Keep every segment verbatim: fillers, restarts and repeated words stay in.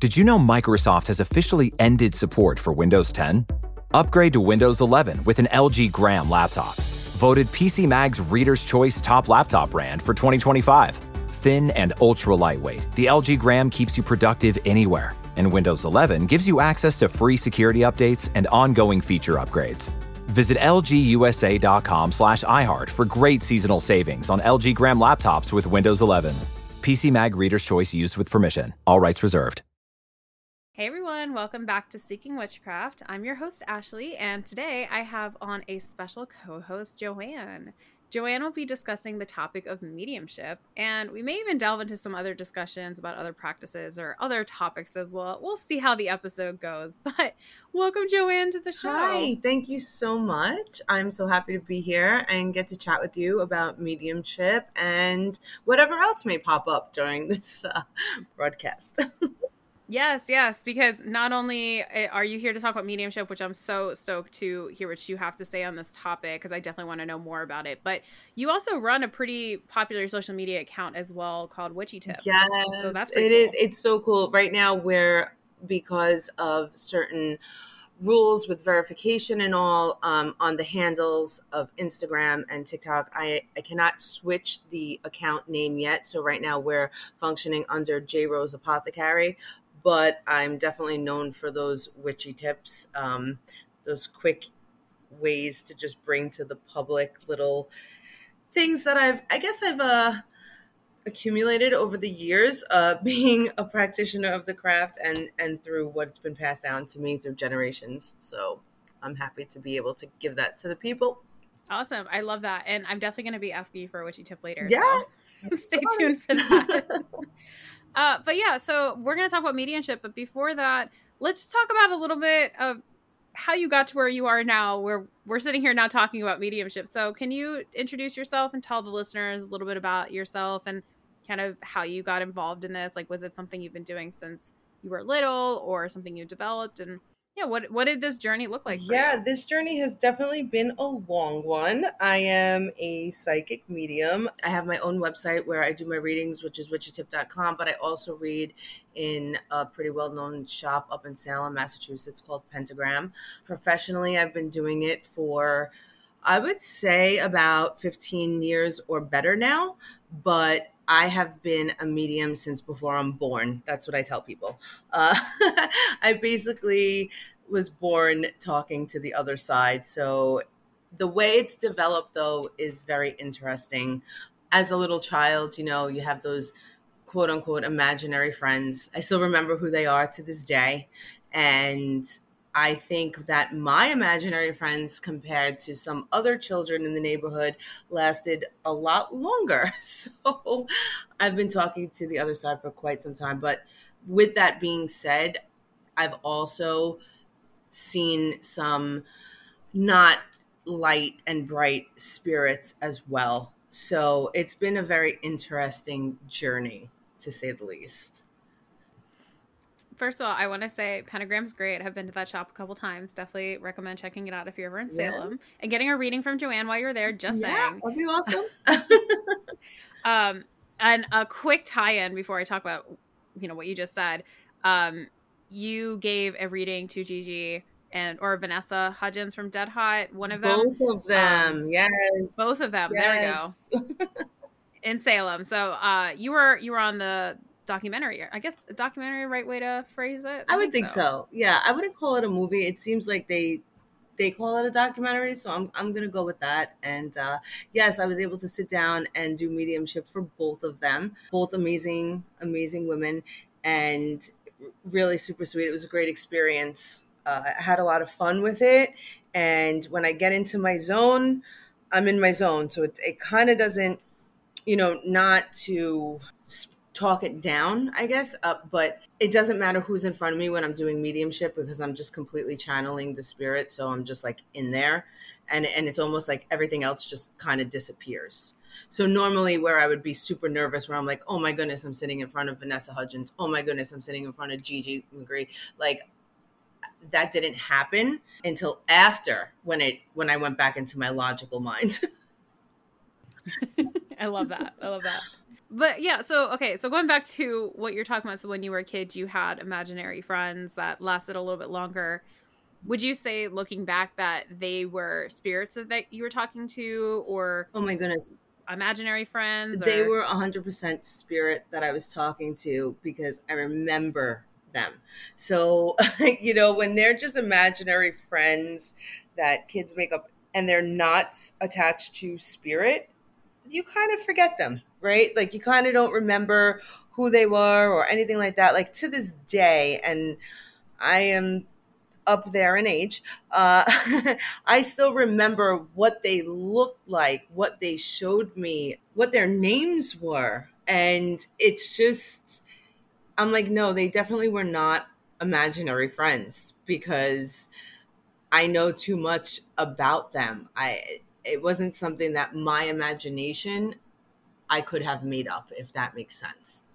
Did you know Microsoft has officially ended support for Windows ten? Upgrade to Windows eleven with an L G Gram laptop. Voted P C Mag's Reader's Choice Top Laptop Brand for twenty twenty-five. Thin and ultra lightweight, the L G Gram keeps you productive anywhere. And Windows eleven gives you access to free security updates and ongoing feature upgrades. Visit lgusa.com slash iHeart for great seasonal savings on L G Gram laptops with Windows eleven. P C Mag Reader's Choice used with permission. All rights reserved. Hey everyone, welcome back to Seeking Witchcraft. I'm your host, Ashley, and today I have on a special co-host, Joanne. Joanne will be discussing the topic of mediumship, and we may even delve into some other discussions about other practices or other topics as well. We'll see how the episode goes, but welcome, Joanne, to the show. Hi, thank you so much. I'm so happy to be here and get to chat with you about mediumship and whatever else may pop up during this uh, broadcast. Yes, yes, because not only are you here to talk about mediumship, which I'm so stoked to hear what you have to say on this topic, because I definitely want to know more about it, but you also run a pretty popular social media account as well called Witchy Tips. Yes, so that's it cool. is. It's so cool. Right now, we're, because of certain rules with verification and all um, on the handles of Instagram and TikTok, I, I cannot switch the account name yet. So right now we're functioning under J Rose Apothecary. But I'm definitely known for those witchy tips, um, those quick ways to just bring to the public little things that I've, I guess I've uh, accumulated over the years, uh, being a practitioner of the craft and, and through what's been passed down to me through generations. So I'm happy to be able to give that to the people. Awesome. I love that. And I'm definitely going to be asking you for a witchy tip later. Yeah. So stay tuned for that. Uh, but yeah, so we're going to talk about mediumship. But before that, let's talk about a little bit of how you got to where you are now, where we're sitting here now talking about mediumship. So can you introduce yourself and tell the listeners a little bit about yourself and kind of how you got involved in this? Like, was it something you've been doing since you were little or something you developed? And yeah, what what did this journey look like for Yeah, you? this journey has definitely been a long one. I am a psychic medium. I have my own website where I do my readings, which is witchy tip dot com, but I also read in a pretty well-known shop up in Salem, Massachusetts called Pentagram. Professionally, I've been doing it for, I would say, about fifteen years or better now, but I have been a medium since before I'm born. That's what I tell people. Uh, I basically was born talking to the other side. So the way it's developed, though, is very interesting. As a little child, you know, you have those quote unquote imaginary friends. I still remember who they are to this day. And I think that my imaginary friends compared to some other children in the neighborhood lasted a lot longer. So I've been talking to the other side for quite some time. But with that being said, I've also seen some not light and bright spirits as well. So it's been a very interesting journey, to say the least. First of all, I want to say Pentagram's great. I've been to that shop a couple times. Definitely recommend checking it out if you're ever in Salem. Yeah. And getting a reading from Joanne while you're there, just yeah, saying. That'd be awesome. um, and a quick tie-in before I talk about, you know, what you just said. Um, you gave a reading to Gigi and or Vanessa Hudgens from Dead Hot. One of them. Both of them, um, yes. Both of them. Yes. There we go. In Salem. So uh, you were you were on the documentary. I guess a documentary, right way to phrase it? I, I would think, think so. so. Yeah, I wouldn't call it a movie. It seems like they they call it a documentary, so I'm I'm gonna go with that. And uh, yes, I was able to sit down and do mediumship for both of them. Both amazing, amazing women, and really super sweet. It was a great experience. Uh, I had a lot of fun with it, and when I get into my zone, I'm in my zone. So it it kind of doesn't, you know, not to talk it down, I guess, uh, but it doesn't matter who's in front of me when I'm doing mediumship because I'm just completely channeling the spirit. So I'm just like in there, and and it's almost like everything else just kind of disappears. So normally where I would be super nervous, where I'm like, oh my goodness, I'm sitting in front of Vanessa Hudgens. Oh my goodness, I'm sitting in front of Gigi McGree. Like that didn't happen until after when it when I went back into my logical mind. I love that. I love that. But yeah, so, okay, so going back to what you're talking about, so when you were a kid, you had imaginary friends that lasted a little bit longer. Would you say, looking back, that they were spirits that you were talking to, or Oh my goodness. imaginary friends? They or... were one hundred percent spirit that I was talking to because I remember them. So, you know, when they're just imaginary friends that kids make up and they're not attached to spirit, you kind of forget them, right? Like you kind of don't remember who they were or anything like that. Like to this day, and I am up there in age, uh, I still remember what they looked like, what they showed me, what their names were. And it's just, I'm like, no, they definitely were not imaginary friends because I know too much about them. I It wasn't something that my imagination I could have made up, if that makes sense.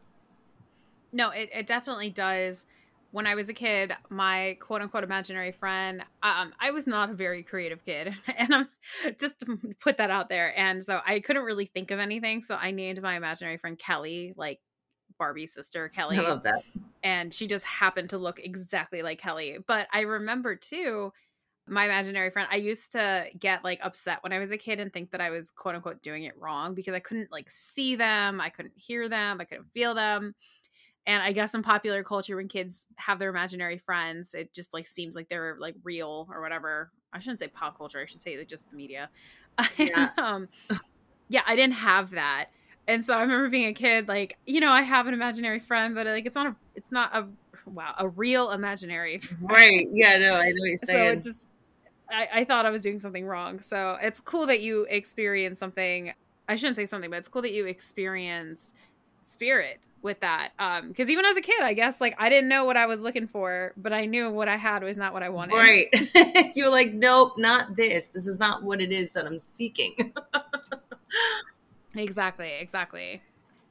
No, it, it definitely does. When I was a kid, my quote unquote imaginary friend, um, I was not a very creative kid. And I'm just to put that out there. And so I couldn't really think of anything. So I named my imaginary friend Kelly, like Barbie's sister, Kelly. I love that. And she just happened to look exactly like Kelly. But I remember too, my imaginary friend, I used to get like upset when I was a kid and think that I was quote unquote doing it wrong because I couldn't like see them. I couldn't hear them. I couldn't feel them. And I guess in popular culture, when kids have their imaginary friends, it just like seems like they're like real or whatever. I shouldn't say pop culture. I should say like just the media. Yeah. And, um, yeah, I didn't have that. And so I remember being a kid, like, you know, I have an imaginary friend, but like, it's not a, it's not a, wow, a real imaginary friend. Right. Yeah, no, I know what you're saying. So it just, I, I thought I was doing something wrong. So it's cool that you experienced something. I shouldn't say something, but it's cool that you experienced spirit with that. Um, because even as a kid, I guess, like, I didn't know what I was looking for, but I knew what I had was not what I wanted. Right. You're like, nope, not this. This is not what it is that I'm seeking. Exactly, exactly.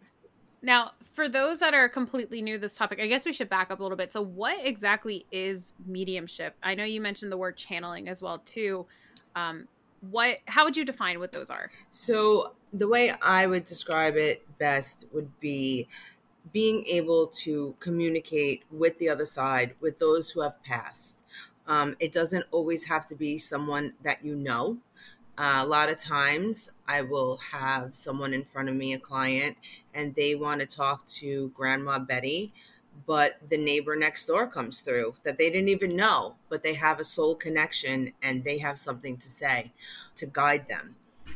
Now, for those that are completely new to this topic, I guess we should back up a little bit. So what exactly is mediumship? I know you mentioned the word channeling as well, too. Um, what, how would you define what those are? So the way I would describe it best would be being able to communicate with the other side, with those who have passed. Um, it doesn't always have to be someone that you know. Uh, a lot of times I will have someone in front of me, a client, and they want to talk to Grandma Betty, but the neighbor next door comes through that they didn't even know, but they have a soul connection and they have something to say to guide them.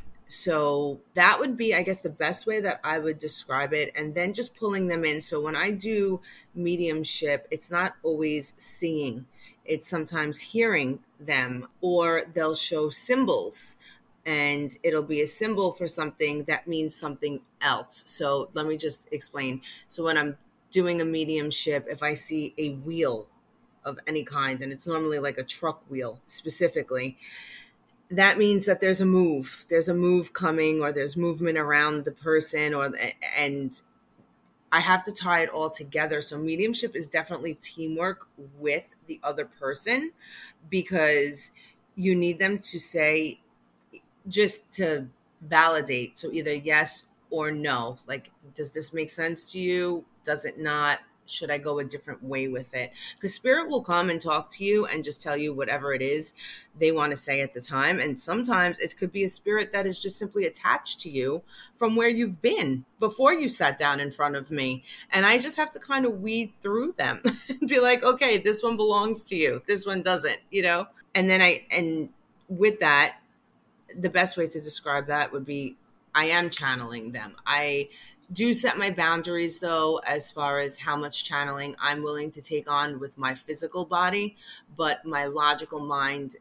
So that would be, I guess, the best way that I would describe it. And then just pulling them in. So when I do mediumship, it's not always seeing. It's sometimes hearing them, or they'll show symbols and it'll be a symbol for something that means something else. So let me just explain. So when I'm doing a mediumship, if I see a wheel of any kind, and it's normally like a truck wheel specifically, that means that there's a move, there's a move coming, or there's movement around the person, or, and I have to tie it all together. So mediumship is definitely teamwork with the other person, because you need them to say, just to validate. So either yes or no. Like, does this make sense to you? Does it not? Should I go a different way with it? Because spirit will come and talk to you and just tell you whatever it is they want to say at the time. And sometimes it could be a spirit that is just simply attached to you from where you've been before you sat down in front of me. And I just have to kind of weed through them and be like, okay, this one belongs to you. This one doesn't, you know? And then I, and with that, the best way to describe that would be I am channeling them. I do set my boundaries, though, as far as how much channeling I'm willing to take on with my physical body, but my logical mind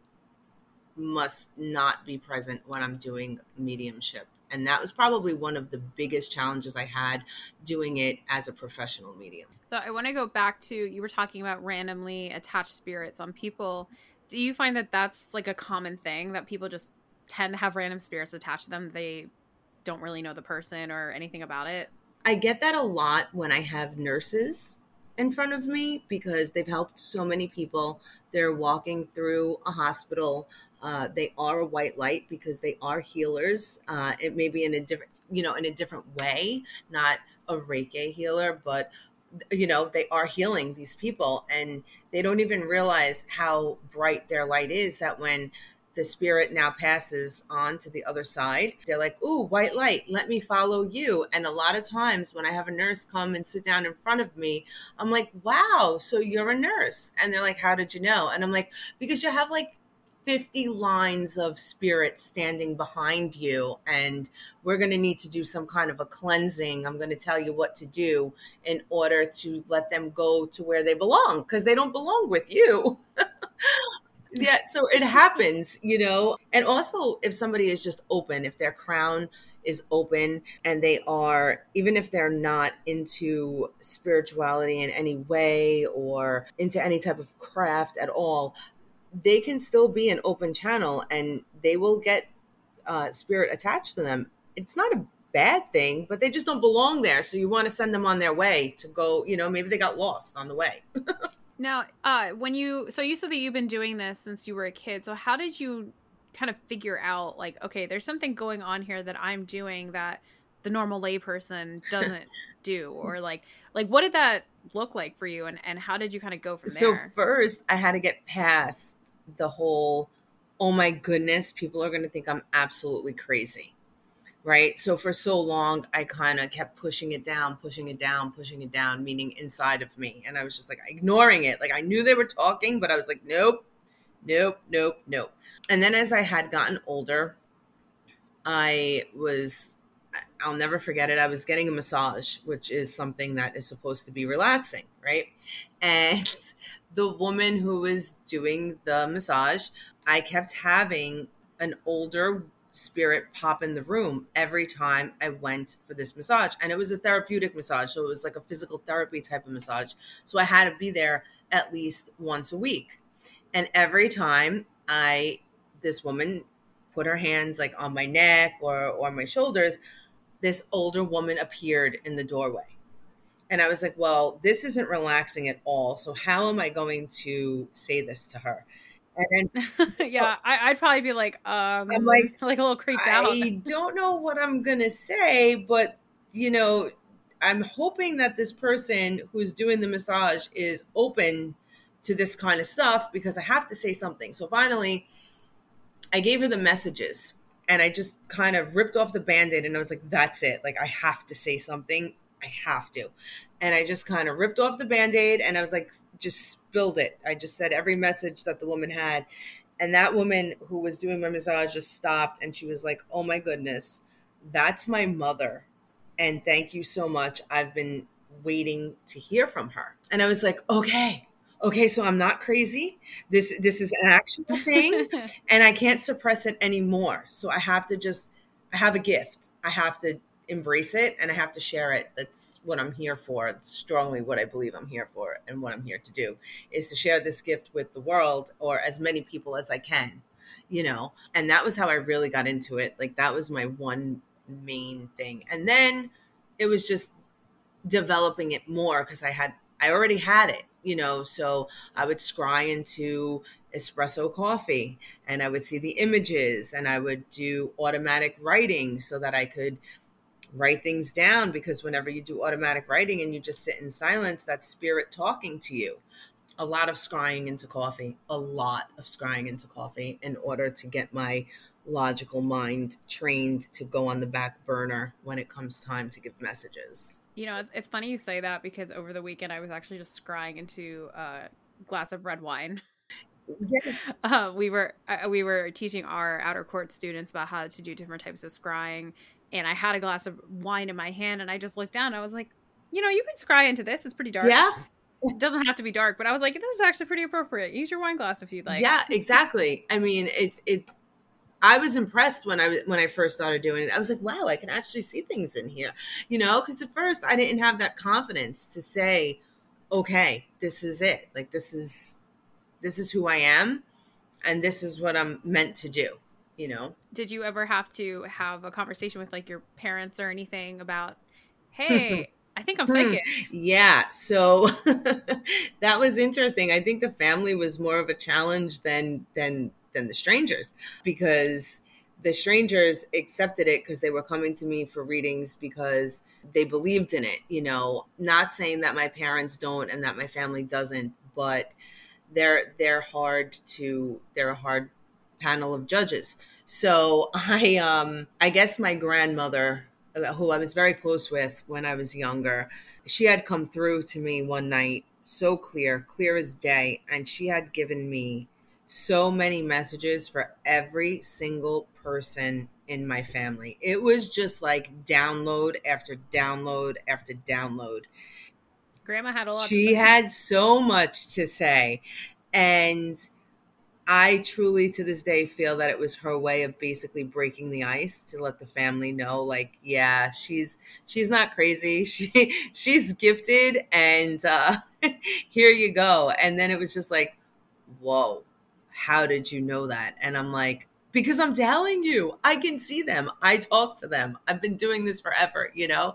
must not be present when I'm doing mediumship. And that was probably one of the biggest challenges I had doing it as a professional medium. So I want to go back to, you were talking about randomly attached spirits on people. Do you find that that's like a common thing, that people just tend to have random spirits attached to them? They don't really know the person or anything about it? I get that a lot when I have nurses in front of me, because they've helped so many people. They're walking through a hospital Uh, they are a white light because they are healers. Uh, it may be in a different, you know, in a different way, not a Reiki healer, but you know, they are healing these people, and they don't even realize how bright their light is, that when the spirit now passes on to the other side, they're like, ooh, white light, let me follow you. And a lot of times when I have a nurse come and sit down in front of me, I'm like, wow, so you're a nurse. And they're like, how did you know? And I'm like, because you have like fifty lines of spirit standing behind you, and we're going to need to do some kind of a cleansing. I'm going to tell you what to do in order to let them go to where they belong, because they don't belong with you. Yeah, so it happens, you know. And also, if somebody is just open, if their crown is open and they are, even if they're not into spirituality in any way or into any type of craft at all, they can still be an open channel, and they will get uh, spirit attached to them. It's not a bad thing, but they just don't belong there. So you want to send them on their way to go, you know, maybe they got lost on the way. Now, uh, when you, so you said that you've been doing this since you were a kid. So how did you kind of figure out, like, okay, there's something going on here that I'm doing that the normal layperson doesn't do? Or like, like what did that look like for you? And, and how did you kind of go from So there? first I had to get past the whole, oh my goodness, people are going to think I'm absolutely crazy. Right. So for so long, I kind of kept pushing it down, pushing it down, pushing it down, meaning inside of me. And I was just like ignoring it. Like I knew they were talking, but I was like, nope, nope, nope, nope. And then as I had gotten older, I was, I'll never forget it. I was getting a massage, which is something that is supposed to be relaxing. Right. And the woman who was doing the massage, I kept having an older spirit pop in the room every time I went for this massage. And it was a therapeutic massage. So it was like a physical therapy type of massage. So I had to be there at least once a week. And every time I, this woman put her hands like on my neck or, or my shoulders, this older woman appeared in the doorway. And I was like, well, this isn't relaxing at all. So how am I going to say this to her? And then, yeah, I, I'd probably be like, um, I'm like, like a little creeped out. I don't know what I'm going to say, but, you know, I'm hoping that this person who's doing the massage is open to this kind of stuff, because I have to say something. So finally, I gave her the messages, and I just kind of ripped off the Band-Aid, and I was like, that's it. Like, I have to say something. I have to. And I just kind of ripped off the Band-Aid, and I was like, just spilled it. I just said every message that the woman had. And that woman who was doing my massage just stopped, and she was like, oh my goodness, that's my mother. And thank you so much. I've been waiting to hear from her. And I was like, okay, okay, so I'm not crazy. This, this is an actual thing, and I can't suppress it anymore. So I have to just, I have a gift. I have to embrace it, and I have to share it. That's what I'm here for. It's strongly what I believe I'm here for, and what I'm here to do is to share this gift with the world, or as many people as I can, you know. And that was how I really got into it. Like, that was my one main thing. And then it was just developing it more, because I had I already had it, you know. So I would scry into espresso coffee, and I would see the images, and I would do automatic writing so that I could write things down, because whenever you do automatic writing and you just sit in silence, that's spirit talking to you. A lot of scrying into coffee, a lot of scrying into coffee in order to get my logical mind trained to go on the back burner when it comes time to give messages. You know, it's, it's funny you say that, because over the weekend I was actually just scrying into a glass of red wine. Yeah. Uh, we were uh, we were teaching our outer court students about how to do different types of scrying. And I had a glass of wine in my hand, and I just looked down, and I was like, you know, you can scry into this. It's pretty dark. Yeah. It doesn't have to be dark, but I was like, this is actually pretty appropriate. Use your wine glass if you'd like. Yeah, exactly. I mean, it's, it, I was impressed when I, when I first started doing it. I was like, wow, I can actually see things in here, you know, because at first I didn't have that confidence to say, okay, this is it. Like, this is, this is who I am, and this is what I'm meant to do. You know, did you ever have to have a conversation with like your parents or anything about, hey, I think I'm psychic? Yeah. So that was interesting. I think the family was more of a challenge than, than than the strangers, because the strangers accepted it because they were coming to me for readings because they believed in it. You know, not saying that my parents don't and that my family doesn't, but they're they're hard to they're a hard panel of judges. So I um I guess my grandmother, who I was very close with when I was younger, she had come through to me one night, so clear, clear as day, and she had given me so many messages for every single person in my family. It was just like download after download after download. Grandma had a lot She to say. had so much to say. And I truly, to this day, feel that it was her way of basically breaking the ice to let the family know, like, yeah, she's she's not crazy. She she's gifted, and uh, here you go. And then it was just like, whoa, how did you know that? And I'm like, because I'm telling you, I can see them. I talk to them. I've been doing this forever, you know?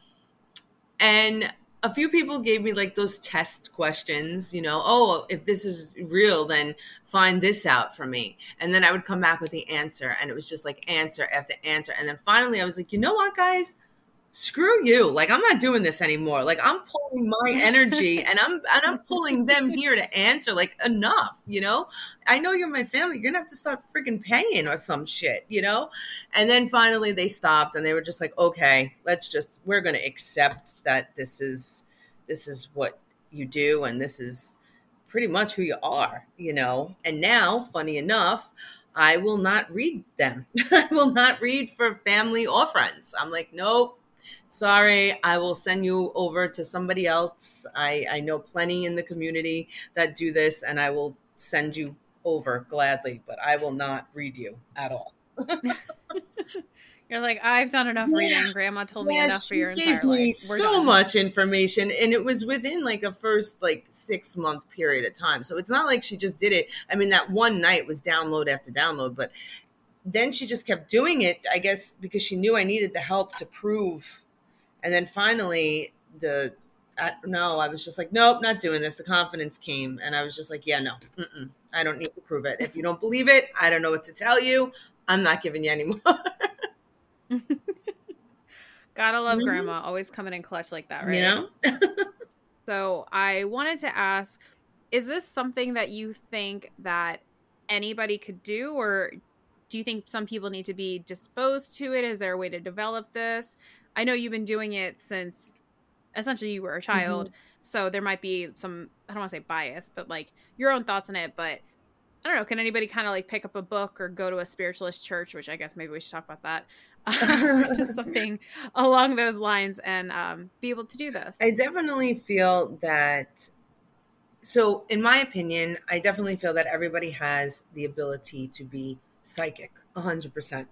And a few people gave me like those test questions, you know, oh, if this is real, then find this out for me. And then I would come back with the answer, and it was just like answer after answer. And then finally I was like, you know what, guys? Screw you. Like, I'm not doing this anymore. Like, I'm pulling my energy and I'm and I'm pulling them here to answer. Like, enough, you know? I know you're my family. You're gonna have to start freaking paying or some shit, you know? And then finally they stopped and they were just like, okay, let's just we're gonna accept that this is this is what you do and this is pretty much who you are, you know? And now, funny enough, I will not read them. I will not read for family or friends. I'm like, nope. Sorry, I will send you over to somebody else. I, I know plenty in the community that do this, and I will send you over gladly, but I will not read you at all. You're like, I've done enough Yeah. reading. Grandma told me Yeah, enough for your she entire gave me life. We're so done. much information, and it was within like a first like six month period of time. So it's not like she just did it. I mean, that one night was download after download, but then she just kept doing it, I guess, because she knew I needed the help to prove. And then finally, the I, no, I was just like, nope, not doing this. The confidence came, and I was just like, yeah, no, mm-mm, I don't need to prove it. If you don't believe it, I don't know what to tell you. I'm not giving you any more. Gotta love Mhm. grandma. Always coming in clutch like that, right? You know? So I wanted to ask, is this something that you think that anybody could do, or do you think some people need to be disposed to it? Is there a way to develop this? I know you've been doing it since essentially you were a child, Mhm. so there might be some, I don't want to say bias, but like your own thoughts on it. But I don't know, can anybody kind of like pick up a book or go to a spiritualist church, which I guess maybe we should talk about that, or just something along those lines, and um, be able to do this? I definitely feel that, so in my opinion, I definitely feel that everybody has the ability to be psychic, one hundred percent.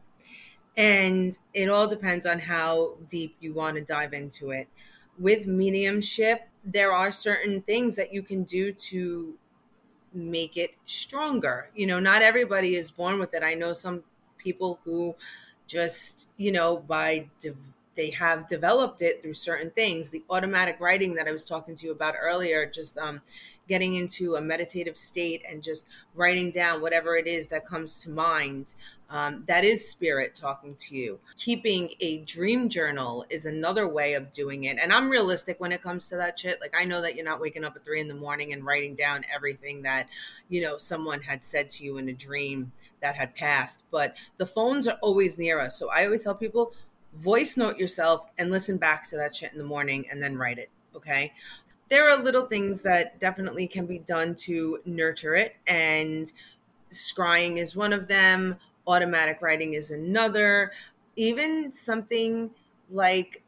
And it all depends on how deep you want to dive into it. With mediumship, there are certain things that you can do to make it stronger. You know, not everybody is born with it. I know some people who just, you know, by de- they have developed it through certain things. The automatic writing that I was talking to you about earlier, just um, getting into a meditative state and just writing down whatever it is that comes to mind. Um, that is spirit talking to you. Keeping a dream journal is another way of doing it. And I'm realistic when it comes to that shit. Like, I know that you're not waking up at three in the morning and writing down everything that, you know, someone had said to you in a dream that had passed. But the phones are always near us. So I always tell people, voice note yourself and listen back to that shit in the morning and then write it. Okay. There are little things that definitely can be done to nurture it. And scrying is one of them. Automatic writing is another. Even something like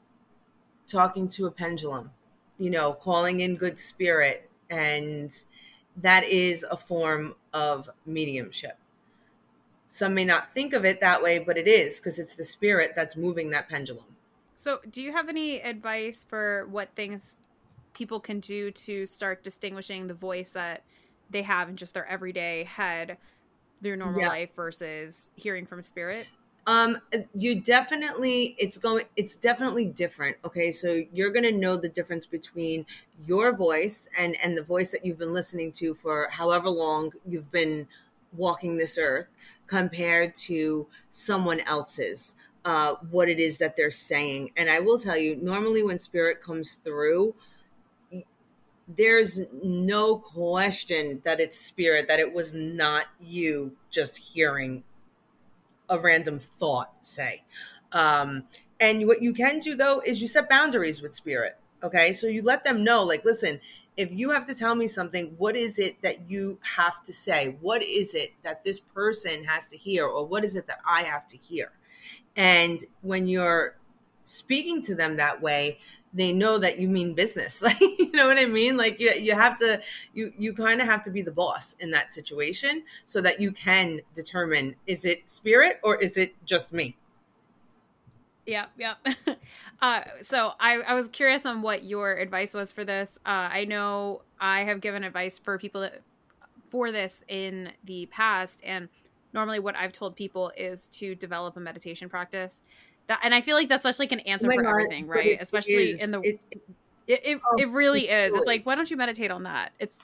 talking to a pendulum, you know, calling in good spirit. And that is a form of mediumship. Some may not think of it that way, but it is, because it's the spirit that's moving that pendulum. So do you have any advice for what things people can do to start distinguishing the voice that they have in just their everyday head, their normal Yeah. life, versus hearing from spirit? Um, you definitely, it's going, it's definitely different. Okay. So you're going to know the difference between your voice and, and the voice that you've been listening to for however long you've been walking this earth compared to someone else's, uh, what it is that they're saying. And I will tell you, normally when spirit comes through, there's no question that it's spirit, that it was not you just hearing a random thought, say. Um, and what you can do, though, is you set boundaries with spirit. Okay. So you let them know, like, listen, if you have to tell me something, what is it that you have to say? What is it that this person has to hear? Or what is it that I have to hear? And when you're speaking to them that way, they know that you mean business. Like, you know what I mean? Like you, you have to, you, you kind of have to be the boss in that situation so that you can determine, is it spirit or is it just me? Yeah. Yeah. uh, so I, I was curious on what your advice was for this. Uh, I know I have given advice for people that, for this in the past. And normally what I've told people is to develop a meditation practice. That, and I feel like that's such like an answer oh for God, everything, right? It, Especially it in the, it, it, it, oh, it really is. It's like, why don't you meditate on that? It's,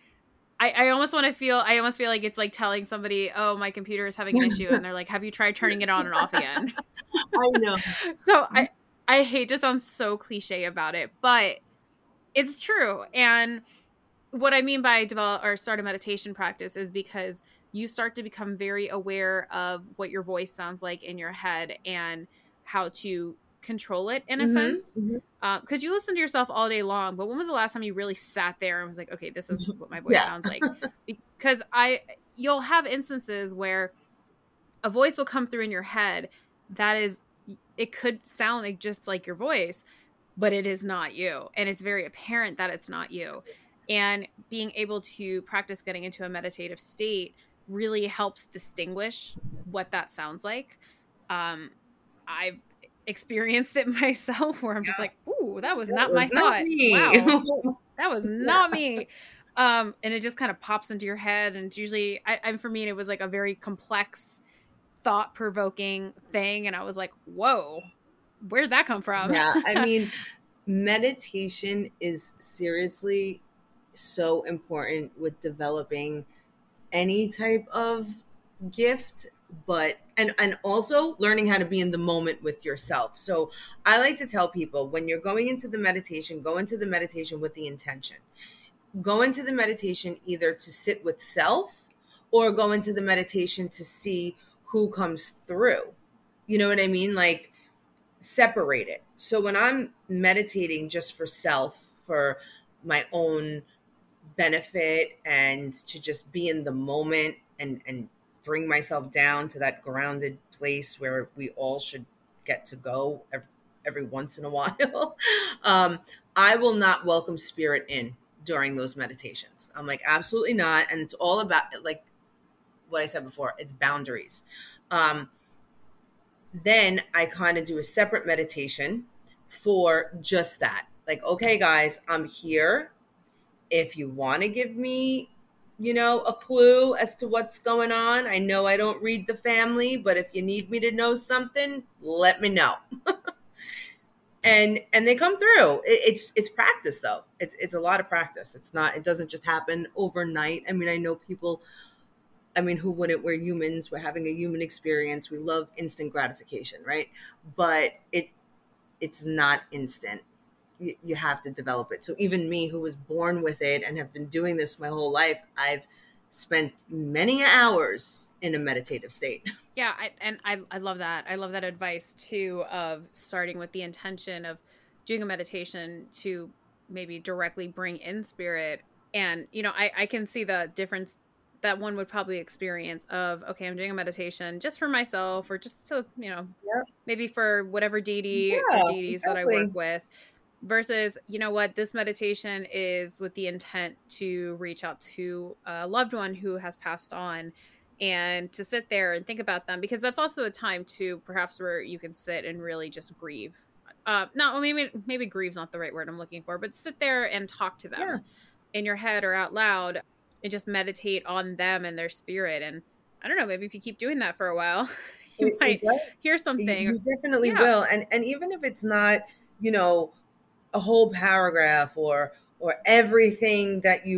I, I almost want to feel, I almost feel like it's like telling somebody, oh, my computer is having an issue. And they're like, have you tried turning it on and off again? I know. So I, I hate to sound so cliche about it, but it's true. And what I mean by develop or start a meditation practice is because you start to become very aware of what your voice sounds like in your head and how to control it in a mm-hmm, sense. Because mm-hmm. uh, you listen to yourself all day long, but when was the last time you really sat there and was like, okay, this is what my voice yeah. sounds like? Because I, you'll have instances where a voice will come through in your head that is, it could sound like just like your voice, but it is not you. And it's very apparent that it's not you. And being able to practice getting into a meditative state really helps distinguish what that sounds like. Um, I've experienced it myself where I'm yeah. just like, ooh, that was that not was my not thought. Me. Wow. That was not yeah. me. Um, and it just kind of pops into your head. And it's usually, I, I, for me, it was like a very complex, thought-provoking thing. And I was like, whoa, where'd that come from? Yeah, I mean, meditation is seriously so important with developing any type of gift, but and and also learning how to be in the moment with yourself. So I like to tell people, when you're going into the meditation, go into the meditation with the intention. Go into the meditation either to sit with self or go into the meditation to see who comes through. You know what I mean? Like, separate it. So when I'm meditating just for self, for my own benefit and to just be in the moment and and bring myself down to that grounded place where we all should get to go every, every once in a while, um, I will not welcome spirit in during those meditations. I'm like, absolutely not. And it's all about, like what I said before, it's boundaries. Um, then I kind of do a separate meditation for just that. Like, okay, guys, I'm here. If you want to give me, you know, a clue as to what's going on, I know I don't read the family, but if you need me to know something, let me know. and and they come through. It, it's it's practice though. It's it's a lot of practice. It's not. It doesn't just happen overnight. I mean, I know people. I mean, who wouldn't? We're humans. We're having a human experience. We love instant gratification, right? But it it's not instant. You have to develop it. So even me, who was born with it and have been doing this my whole life, I've spent many hours in a meditative state. Yeah. I, and I, I love that. I love that advice too, of starting with the intention of doing a meditation to maybe directly bring in spirit. And, you know, I, I can see the difference that one would probably experience of, okay, I'm doing a meditation just for myself or just to, you know, yep. maybe for whatever deity yeah, or deities exactly. that I work with. Versus, you know what, this meditation is with the intent to reach out to a loved one who has passed on and to sit there and think about them, because that's also a time to perhaps where you can sit and really just grieve. Uh, not well, maybe maybe grieve's not the right word I'm looking for, but sit there and talk to them yeah. in your head or out loud and just meditate on them and their spirit. And I don't know, maybe if you keep doing that for a while, you it, might it hear something. You definitely yeah. will. And and even if it's not, you know, a whole paragraph or or everything that you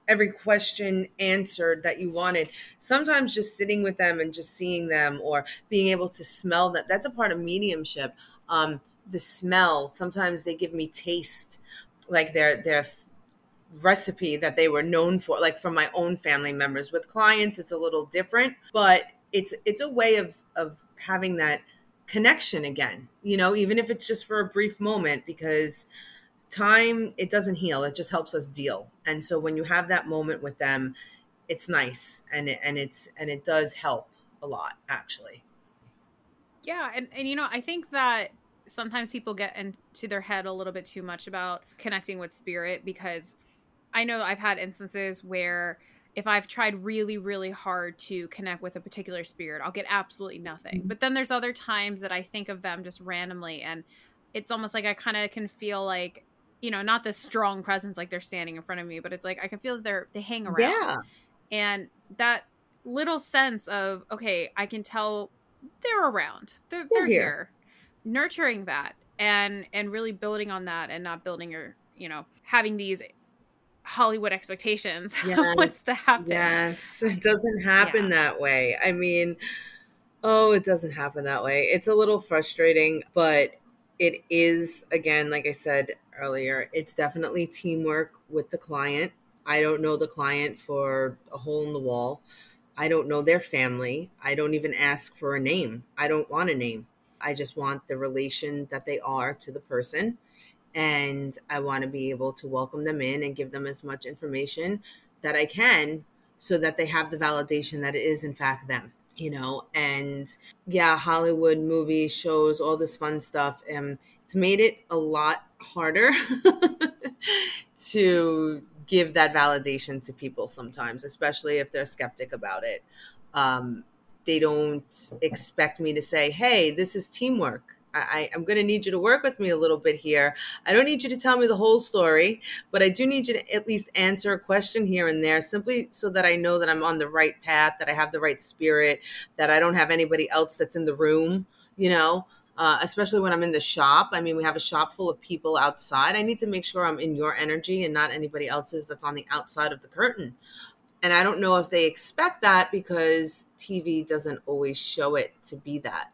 every question answered that you wanted. Sometimes just sitting with them and just seeing them or being able to smell that, that's a part of mediumship. Um, the smell, sometimes they give me taste, like their, their recipe that they were known for, like from my own family members. With clients, it's a little different, but it's, it's a way of, of having that connection again, you know, even if it's just for a brief moment, because time, it doesn't heal. It just helps us deal. And so when you have that moment with them, it's nice. And it, and it's, and it does help a lot, actually. Yeah. And, and, you know, I think that sometimes people get into their head a little bit too much about connecting with spirit, because I know I've had instances where if I've tried really, really hard to connect with a particular spirit, I'll get absolutely nothing. But then there's other times that I think of them just randomly, and it's almost like I kind of can feel like, you know, not this strong presence, like they're standing in front of me, but it's like I can feel they're they hang around. Yeah. And that little sense of, okay, I can tell they're around. They're, they're here. here. Nurturing that and and really building on that, and not building or, you know, having these Hollywood expectations yes. of what's to happen. Yes. It doesn't happen yeah. that way. I mean, oh, it doesn't happen that way. It's a little frustrating, but it is, again, like I said earlier, it's definitely teamwork with the client. I don't know the client for a hole in the wall. I don't know their family. I don't even ask for a name. I don't want a name. I just want the relation that they are to the person. And I want to be able to welcome them in and give them as much information that I can, so that they have the validation that it is in fact them, you know. And yeah, Hollywood movies, shows, all this fun stuff. Um, it's made it a lot harder to give that validation to people sometimes, especially if they're skeptic about it. Um, they don't expect me to say, hey, this is teamwork. I, I'm going to need you to work with me a little bit here. I don't need you to tell me the whole story, but I do need you to at least answer a question here and there, simply so that I know that I'm on the right path, that I have the right spirit, that I don't have anybody else that's in the room, you know, uh, especially when I'm in the shop. I mean, we have a shop full of people outside. I need to make sure I'm in your energy and not anybody else's that's on the outside of the curtain. And I don't know if they expect that, because T V doesn't always show it to be that.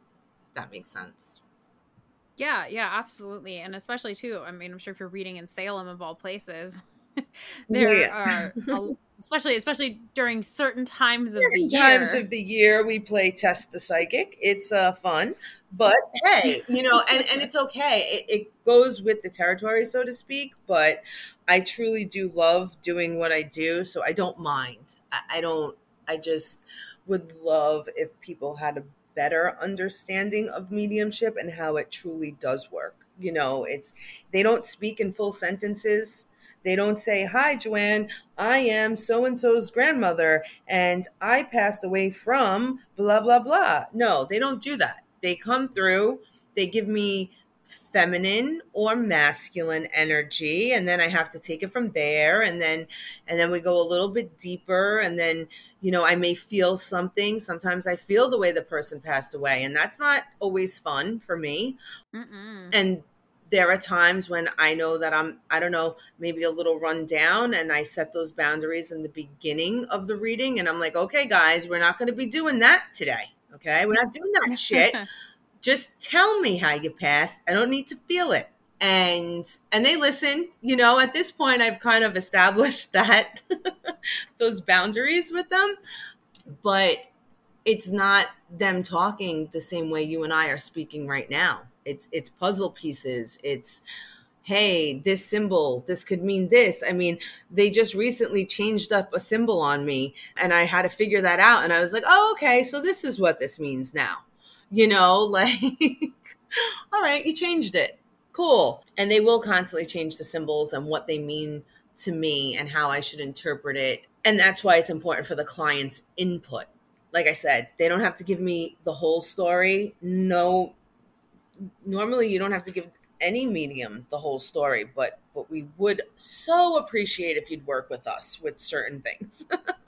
That makes sense. Yeah, yeah, absolutely. And especially too, I mean, I'm sure if you're reading in Salem of all places, there yeah. are, a, especially, especially during certain times of certain the year. Times of the year, we play Test the Psychic. It's uh, fun, but hey, you know, and, and it's okay. It, it goes with the territory, so to speak, but I truly do love doing what I do. So I don't mind. I, I don't, I just would love if people had a better understanding of mediumship and how it truly does work. You know, it's, they don't speak in full sentences. They don't say, hi, Joanne, I am so-and-so's grandmother and I passed away from blah, blah, blah. No, they don't do that. They come through, they give me feminine or masculine energy, and then I have to take it from there, and then and then we go a little bit deeper, and then, you know, I may feel something. Sometimes I feel the way the person passed away, and that's not always fun for me. Mm-mm. And there are times when I know that I'm, I don't know, maybe a little run down, and I set those boundaries in the beginning of the reading, and I'm like, okay, guys, we're not going to be doing that today. Okay, we're not doing that shit. Just tell me how you passed. I don't need to feel it. And and they listen. You know, at this point, I've kind of established that those boundaries with them. But it's not them talking the same way you and I are speaking right now. It's it's puzzle pieces. It's, hey, this symbol, this could mean this. I mean, they just recently changed up a symbol on me, and I had to figure that out. And I was like, oh, okay, so this is what this means now. You know, like, all right, you changed it. Cool. And they will constantly change the symbols and what they mean to me and how I should interpret it. And that's why it's important for the client's input. Like I said, they don't have to give me the whole story. No, normally you don't have to give any medium the whole story, but, but we would so appreciate if you'd work with us with certain things.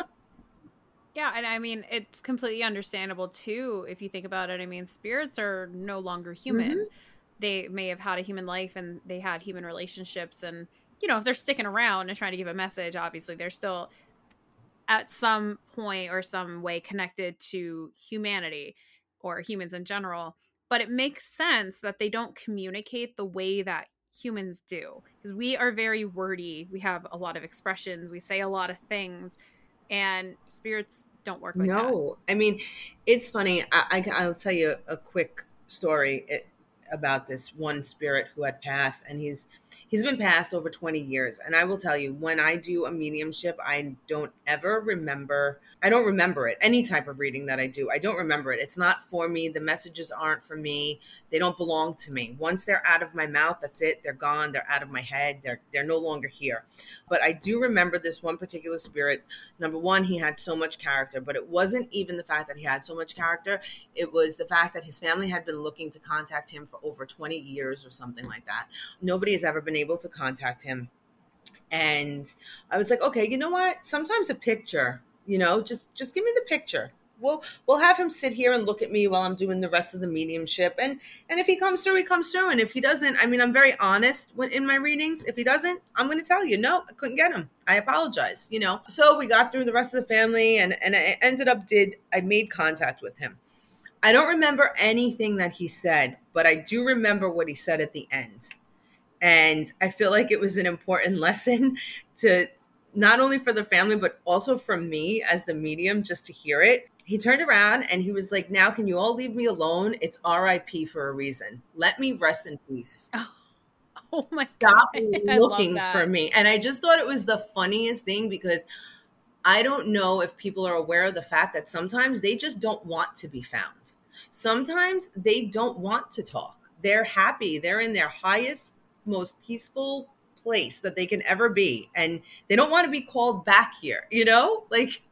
Yeah, and I mean, it's completely understandable, too, if you think about it. I mean, spirits are no longer human. Mm-hmm. They may have had a human life, and they had human relationships, and you know, if they're sticking around and trying to give a message, obviously they're still at some point or some way connected to humanity or humans in general. But it makes sense that they don't communicate the way that humans do, because we are very wordy. We have a lot of expressions. We say a lot of things, and spirits don't work like that. No, I mean, it's funny. I, I, I'll tell you a quick story it, about this one spirit who had passed, and he's he's been passed over twenty years. And I will tell you, when I do a mediumship, I don't ever remember. I don't remember it. Any type of reading that I do, I don't remember it. It's not for me. The messages aren't for me. They don't belong to me. Once they're out of my mouth, that's it. They're gone. They're out of my head. They're they're no longer here. But I do remember this one particular spirit. Number one, he had so much character, but it wasn't even the fact that he had so much character. It was the fact that his family had been looking to contact him for over twenty years or something like that. Nobody has ever been able to contact him. And I was like, okay, you know what? Sometimes a picture, you know, just just give me the picture. We'll we'll have him sit here and look at me while I'm doing the rest of the mediumship. And and if he comes through, he comes through. And if he doesn't, I mean, I'm very honest when in my readings. If he doesn't, I'm going to tell you, no, I couldn't get him. I apologize, you know. So we got through the rest of the family, and, and I ended up did, I made contact with him. I don't remember anything that he said, but I do remember what he said at the end. And I feel like it was an important lesson to not only for the family, but also for me as the medium, just to hear it. He turned around and he was like, now can you all leave me alone? It's R I P for a reason. Let me rest in peace. Oh, oh my Stop God. looking for me. And I just thought it was the funniest thing, because I don't know if people are aware of the fact that sometimes they just don't want to be found. Sometimes they don't want to talk. They're happy. They're in their highest, most peaceful place that they can ever be. And they don't want to be called back here, you know, like,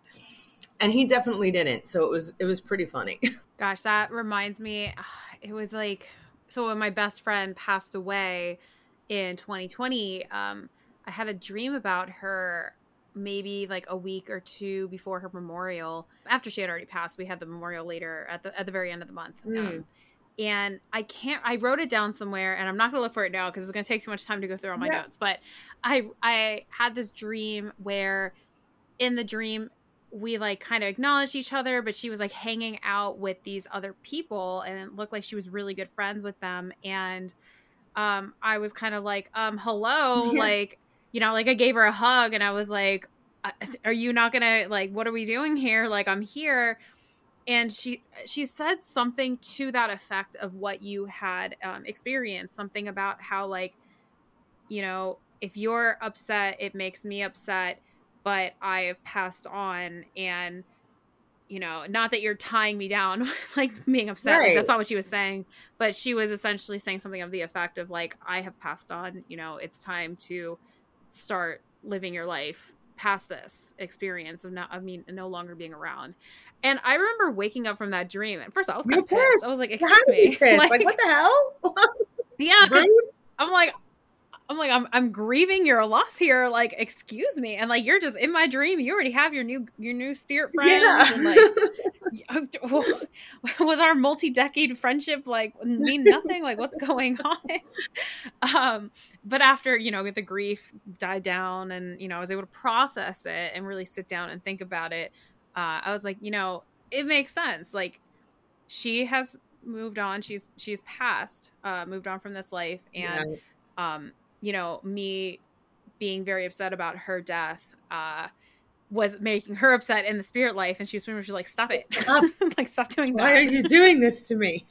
and he definitely didn't. So it was, it was pretty funny. Gosh, that reminds me, it was like, so when my best friend passed away in twenty twenty, um, I had a dream about her maybe like a week or two before her memorial. After she had already passed, we had the memorial later at the, at the very end of the month. Mm. Um, And I can't, I wrote it down somewhere, and I'm not going to look for it now because it's going to take too much time to go through all my yeah. notes. But I, I had this dream where in the dream, we like kind of acknowledged each other, but she was like hanging out with these other people, and it looked like she was really good friends with them. And um, I was kind of like, um, hello, yeah. like, you know, like I gave her a hug, and I was like, are you not going to, like, what are we doing here? Like, I'm here. And she she said something to that effect of what you had um, experienced, something about how, like, you know, if you're upset, it makes me upset, but I have passed on. And, you know, not that you're tying me down, like being upset. Right. Like, that's not what she was saying. But she was essentially saying something of the effect of, like, I have passed on. You know, it's time to start living your life past this experience of not, I mean, no longer being around. And I remember waking up from that dream, and first I was kind of pissed. pissed. I was like, "Excuse me, like, like what the hell?" Yeah, I'm like, I'm like, I'm I'm grieving your loss here. Like, excuse me, and like, you're just in my dream. You already have your new your new spirit friends. Yeah. And like, was our multi-decade friendship like mean nothing? Like, what's going on? um, but after, you know, the grief died down, and, you know, I was able to process it and really sit down and think about it. Uh, I was like, you know, it makes sense. Like, she has moved on. She's, she's passed, uh, moved on from this life. And, yeah. um, you know, me being very upset about her death, uh, was making her upset in the spirit life. And she was pretty much like, stop it. Stop. Like, stop doing Why that. Why are you doing this to me?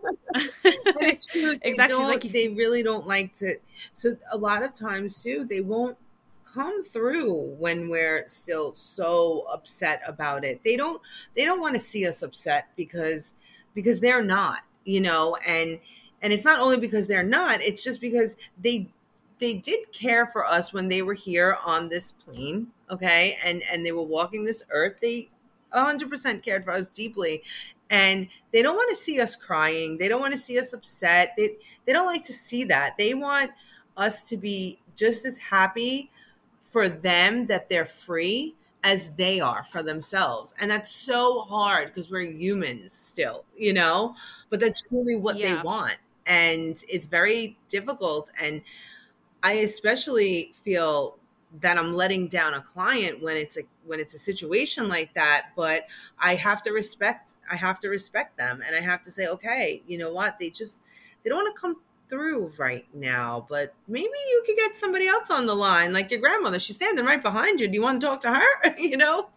It's true. They exactly. Don't, like, they really don't like to. So a lot of times too, they won't come through when we're still so upset about it. They don't they don't want to see us upset because because they're not, you know, and and it's not only because they're not, it's just because they they did care for us when they were here on this plane, okay? And and they were walking this earth. They one hundred percent cared for us deeply. And they don't want to see us crying. They don't want to see us upset. They they don't like to see that. They want us to be just as happy for them that they're free as they are for themselves. And that's so hard because we're humans still, you know, but that's truly what yeah. they want. And it's very difficult. And I especially feel that I'm letting down a client when it's a when it's a situation like that, but I have to respect I have to respect them, and I have to say, okay, you know what? They just they don't want to come through right now, but maybe you could get somebody else on the line, like your grandmother. She's standing right behind you. Do you want to talk to her? you know?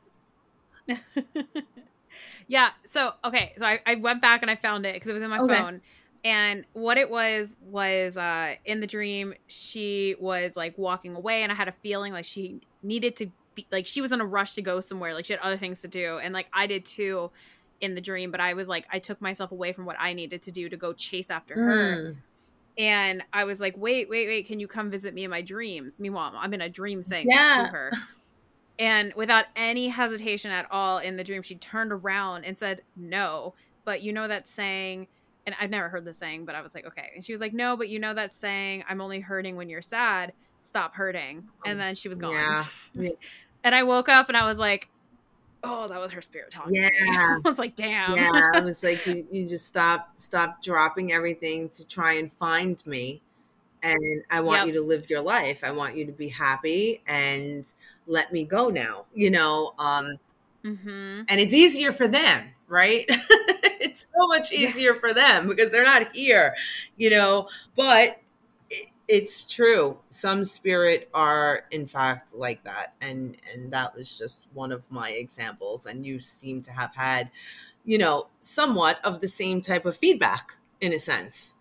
Yeah. So, okay. So I, I went back and I found it because it was in my Okay. phone. And what it was, was uh, in the dream, she was like walking away and I had a feeling like she needed to be, like she was in a rush to go somewhere. Like she had other things to do. And like I did too in the dream, but I was like, I took myself away from what I needed to do to go chase after her. Mm. And I was like, wait, wait, wait, can you come visit me in my dreams? Meanwhile, I'm in a dream saying Yeah. this to her. And without any hesitation at all in the dream, she turned around and said, no, but you know that saying, and I've never heard the saying, but I was like, okay. And she was like, no, but you know that saying, I'm only hurting when you're sad. Stop hurting. And then she was gone. Yeah. Yeah. And I woke up and I was like, oh, that was her spirit talking Yeah. to me. I was like, damn. Yeah. I was like, you, you just stop, stop dropping everything to try and find me. And I want Yep. you to live your life. I want you to be happy and let me go now, you know? Um, Mm-hmm. and it's easier for them, right? It's so much easier for them because they're not here, you know, but it, it's true. Some spirit are in fact like that. And, and that was just one of my examples. And you seem to have had, you know, somewhat of the same type of feedback in a sense.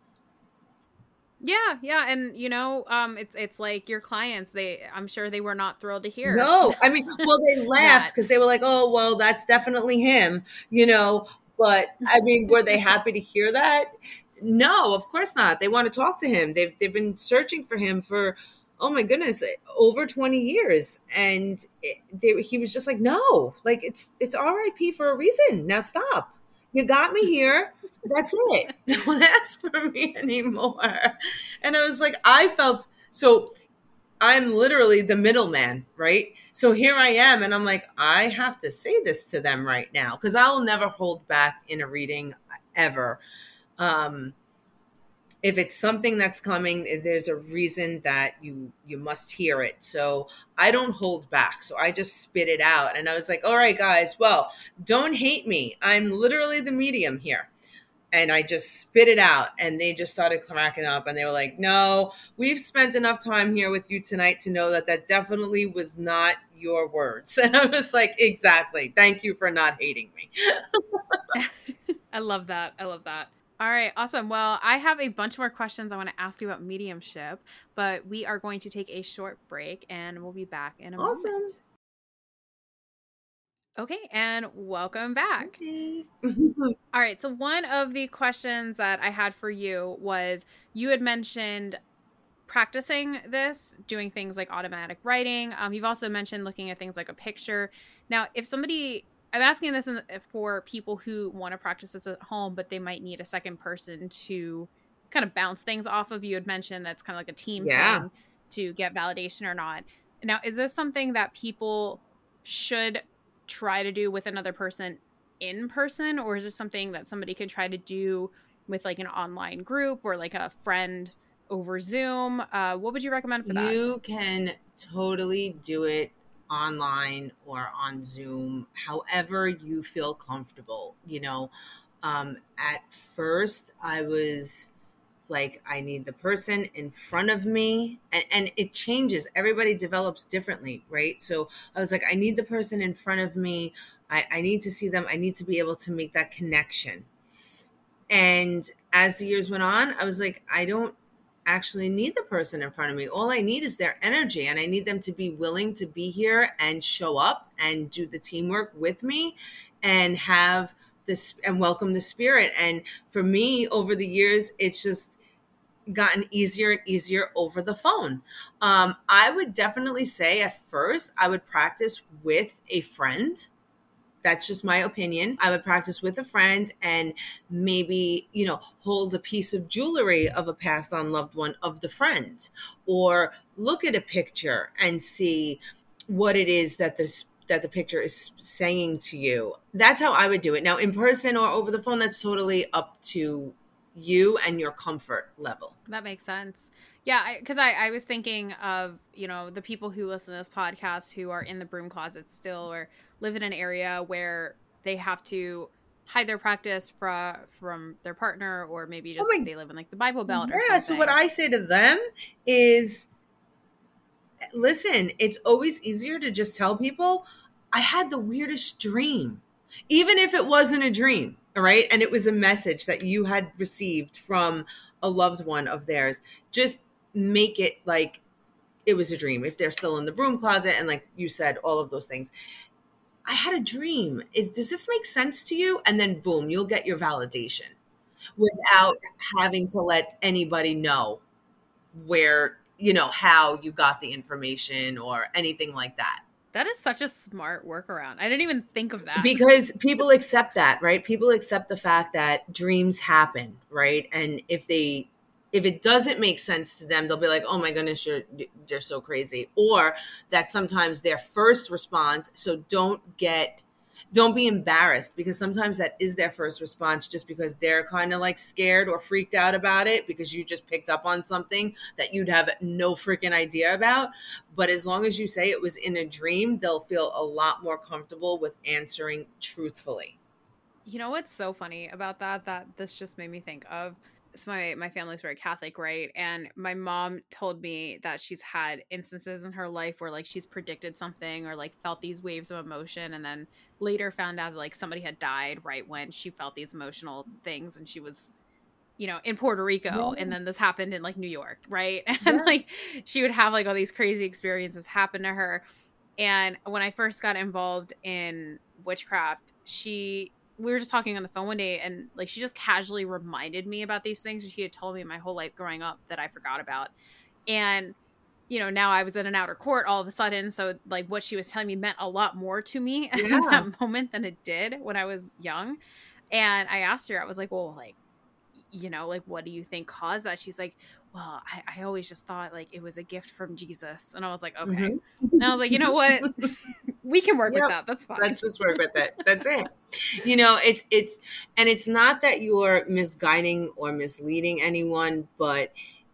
Yeah, yeah, and you know, um, it's it's like your clients. They, I'm sure they were not thrilled to hear. No, I mean, well, they laughed That. because they were like, "Oh, well, that's definitely him," you know. But I mean, were they happy to hear that? No, of course not. They want to talk to him. They've they've been searching for him for, oh my goodness, over twenty years, and it, they, he was just like, "No, like it's it's R I P for a reason. Now stop. You got me here. That's it. Don't ask for me anymore." And I was like, I felt so. I'm literally the middleman, right? So here I am, and I'm like, I have to say this to them right now because I will never hold back in a reading ever. Um, if it's something that's coming, there's a reason that you you must hear it. So I don't hold back. So I just spit it out, and I was like, all right, guys, well, don't hate me. I'm literally the medium here. And I just spit it out, and they just started cracking up, and they were like, no, we've spent enough time here with you tonight to know that that definitely was not your words. And I was like, exactly. Thank you for not hating me. I love that. I love that. All right, awesome. Well, I have a bunch more questions I want to ask you about mediumship, but we are going to take a short break, and we'll be back in a Awesome. moment. Okay, and welcome back. Okay. All right, so one of the questions that I had for you was, you had mentioned practicing this, doing things like automatic writing. Um, you've also mentioned looking at things like a picture. Now, if somebody, I'm asking this in, for people who want to practice this at home, but they might need a second person to kind of bounce things off of. You had mentioned that's kind of like a team Yeah. thing to get validation or not. Now, is this something that people should try to do with another person in person, or is this something that somebody could try to do with like an online group or like a friend over Zoom? Uh, what would you recommend for that? You can totally do it online or on Zoom, however you feel comfortable. You know, um, at first I was like, I need the person in front of me, and, and it changes. Everybody develops differently, right? So I was like, I need the person in front of me. I, I need to see them. I need to be able to make that connection. And as the years went on, I was like, I don't actually need the person in front of me. All I need is their energy, and I need them to be willing to be here and show up and do the teamwork with me and have this and welcome the spirit. And for me, over the years, it's just gotten easier and easier over the phone. Um, I would definitely say at first I would practice with a friend. That's just my opinion. I would practice with a friend and maybe, you know, hold a piece of jewelry of a passed on loved one of the friend, or look at a picture and see what it is that the that the picture is saying to you. That's how I would do it. Now, in person or over the phone, that's totally up to you and your comfort level. That makes sense. Yeah, because I, I, I was thinking of, you know, the people who listen to this podcast who are in the broom closet still or live in an area where they have to hide their practice from from their partner, or maybe just oh my, they live in like the Bible Belt. Yeah, or something. So what I say to them is, listen, it's always easier to just tell people, I had the weirdest dream, even if it wasn't a dream, all right? And it was a message that you had received from a loved one of theirs. Just make it like it was a dream. If they're still in the broom closet and like you said, all of those things. I had a dream. Is does this make sense to you? And then boom, you'll get your validation without having to let anybody know where, you know, how you got the information or anything like that. That is such a smart workaround. I didn't even think of that. Because people accept that, right? People accept the fact that dreams happen, right? And if they, if it doesn't make sense to them, they'll be like, oh my goodness, you're, you're so crazy. Or that sometimes their first response, so don't get, don't be embarrassed, because sometimes that is their first response just because they're kind of like scared or freaked out about it because you just picked up on something that you'd have no freaking idea about. But as long as you say it was in a dream, they'll feel a lot more comfortable with answering truthfully. You know what's so funny about that, that this just made me think of? So my, my family's very Catholic, right? And my mom told me that she's had instances in her life where like she's predicted something or like felt these waves of emotion, and then later found out that like somebody had died right when she felt these emotional things, and she was, you know, in Puerto Rico, yeah. And then this happened in like New York, right? And yeah. like she would have like all these crazy experiences happen to her. And when I first got involved in witchcraft, she we were just talking on the phone one day, and like she just casually reminded me about these things that she had told me my whole life growing up that I forgot about. And, you know, now I was in an outer court all of a sudden. So like what she was telling me meant a lot more to me yeah. at that moment than it did when I was young. And I asked her, I was like, well, like, you know, like, what do you think caused that? She's like, well, I, I always just thought like it was a gift from Jesus. And I was like, okay. Mm-hmm. And I was like, you know what? We can work yep. with that. That's fine. Let's just work with it. That's it. You know, it's, it's, and it's not that you're misguiding or misleading anyone, but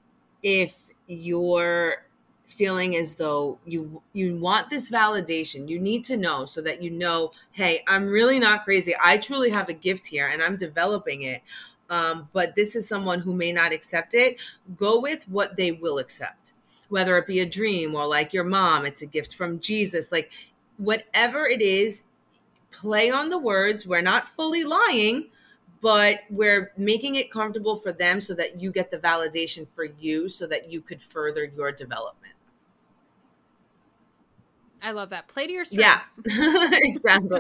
if you're feeling as though you, you want this validation, you need to know so that you know, hey, I'm really not crazy. I truly have a gift here and I'm developing it. Um, but this is someone who may not accept it. Go with what they will accept, whether it be a dream or like your mom, it's a gift from Jesus, like whatever it is, play on the words. We're not fully lying, but we're making it comfortable for them so that you get the validation for you so that you could further your development. I love that. Play to your strengths. Yeah, exactly.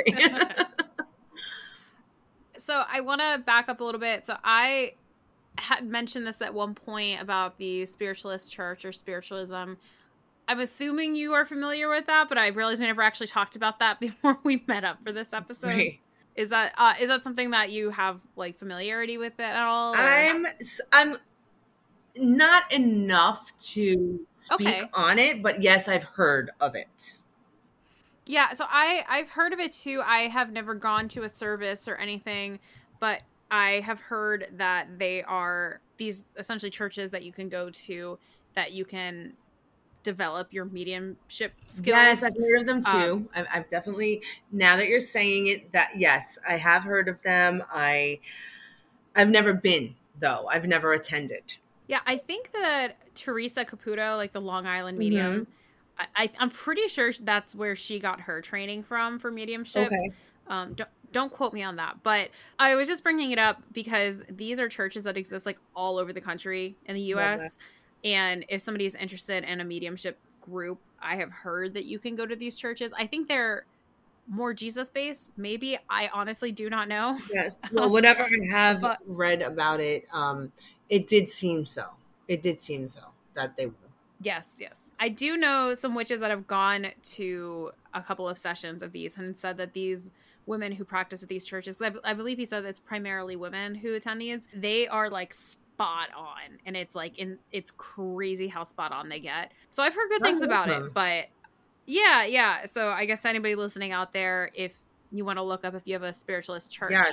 So I want to back up a little bit. So I had mentioned this at one point about the spiritualist church or spiritualism. I'm assuming you are familiar with that, but I realized we never actually talked about that before we met up for this episode. Right. Is that uh, is that something that you have like familiarity with it at all? Or? I'm I'm not enough to speak okay. on it, but yes, I've heard of it. Yeah, so I, I've heard of it too. I have never gone to a service or anything, but I have heard that they are these essentially churches that you can go to that you can develop your mediumship skills. Yes, I've heard of them too. Um, I've, I've definitely, now that you're saying it, that yes, I have heard of them. I, I've never been though. I've never attended. Yeah, I think that Teresa Caputo, like the Long Island medium, mm-hmm. I, I'm pretty sure that's where she got her training from for mediumship. Okay. Um, don't, don't quote me on that, but I was just bringing it up because these are churches that exist like all over the country in the U S. And if somebody is interested in a mediumship group, I have heard that you can go to these churches. I think they're more Jesus based. Maybe. I honestly do not know. Yes. Well, whatever I have but, read about it, um, it did seem so. It did seem so that they were. Yes, yes. I do know some witches that have gone to a couple of sessions of these and said that these women who practice at these churches, I, I believe he said that it's primarily women who attend these, they are like spot on. And it's like, in, it's crazy how spot on they get. So I've heard good things about it, but yeah, yeah. So I guess anybody listening out there, if you want to look up if you have a spiritualist church yes.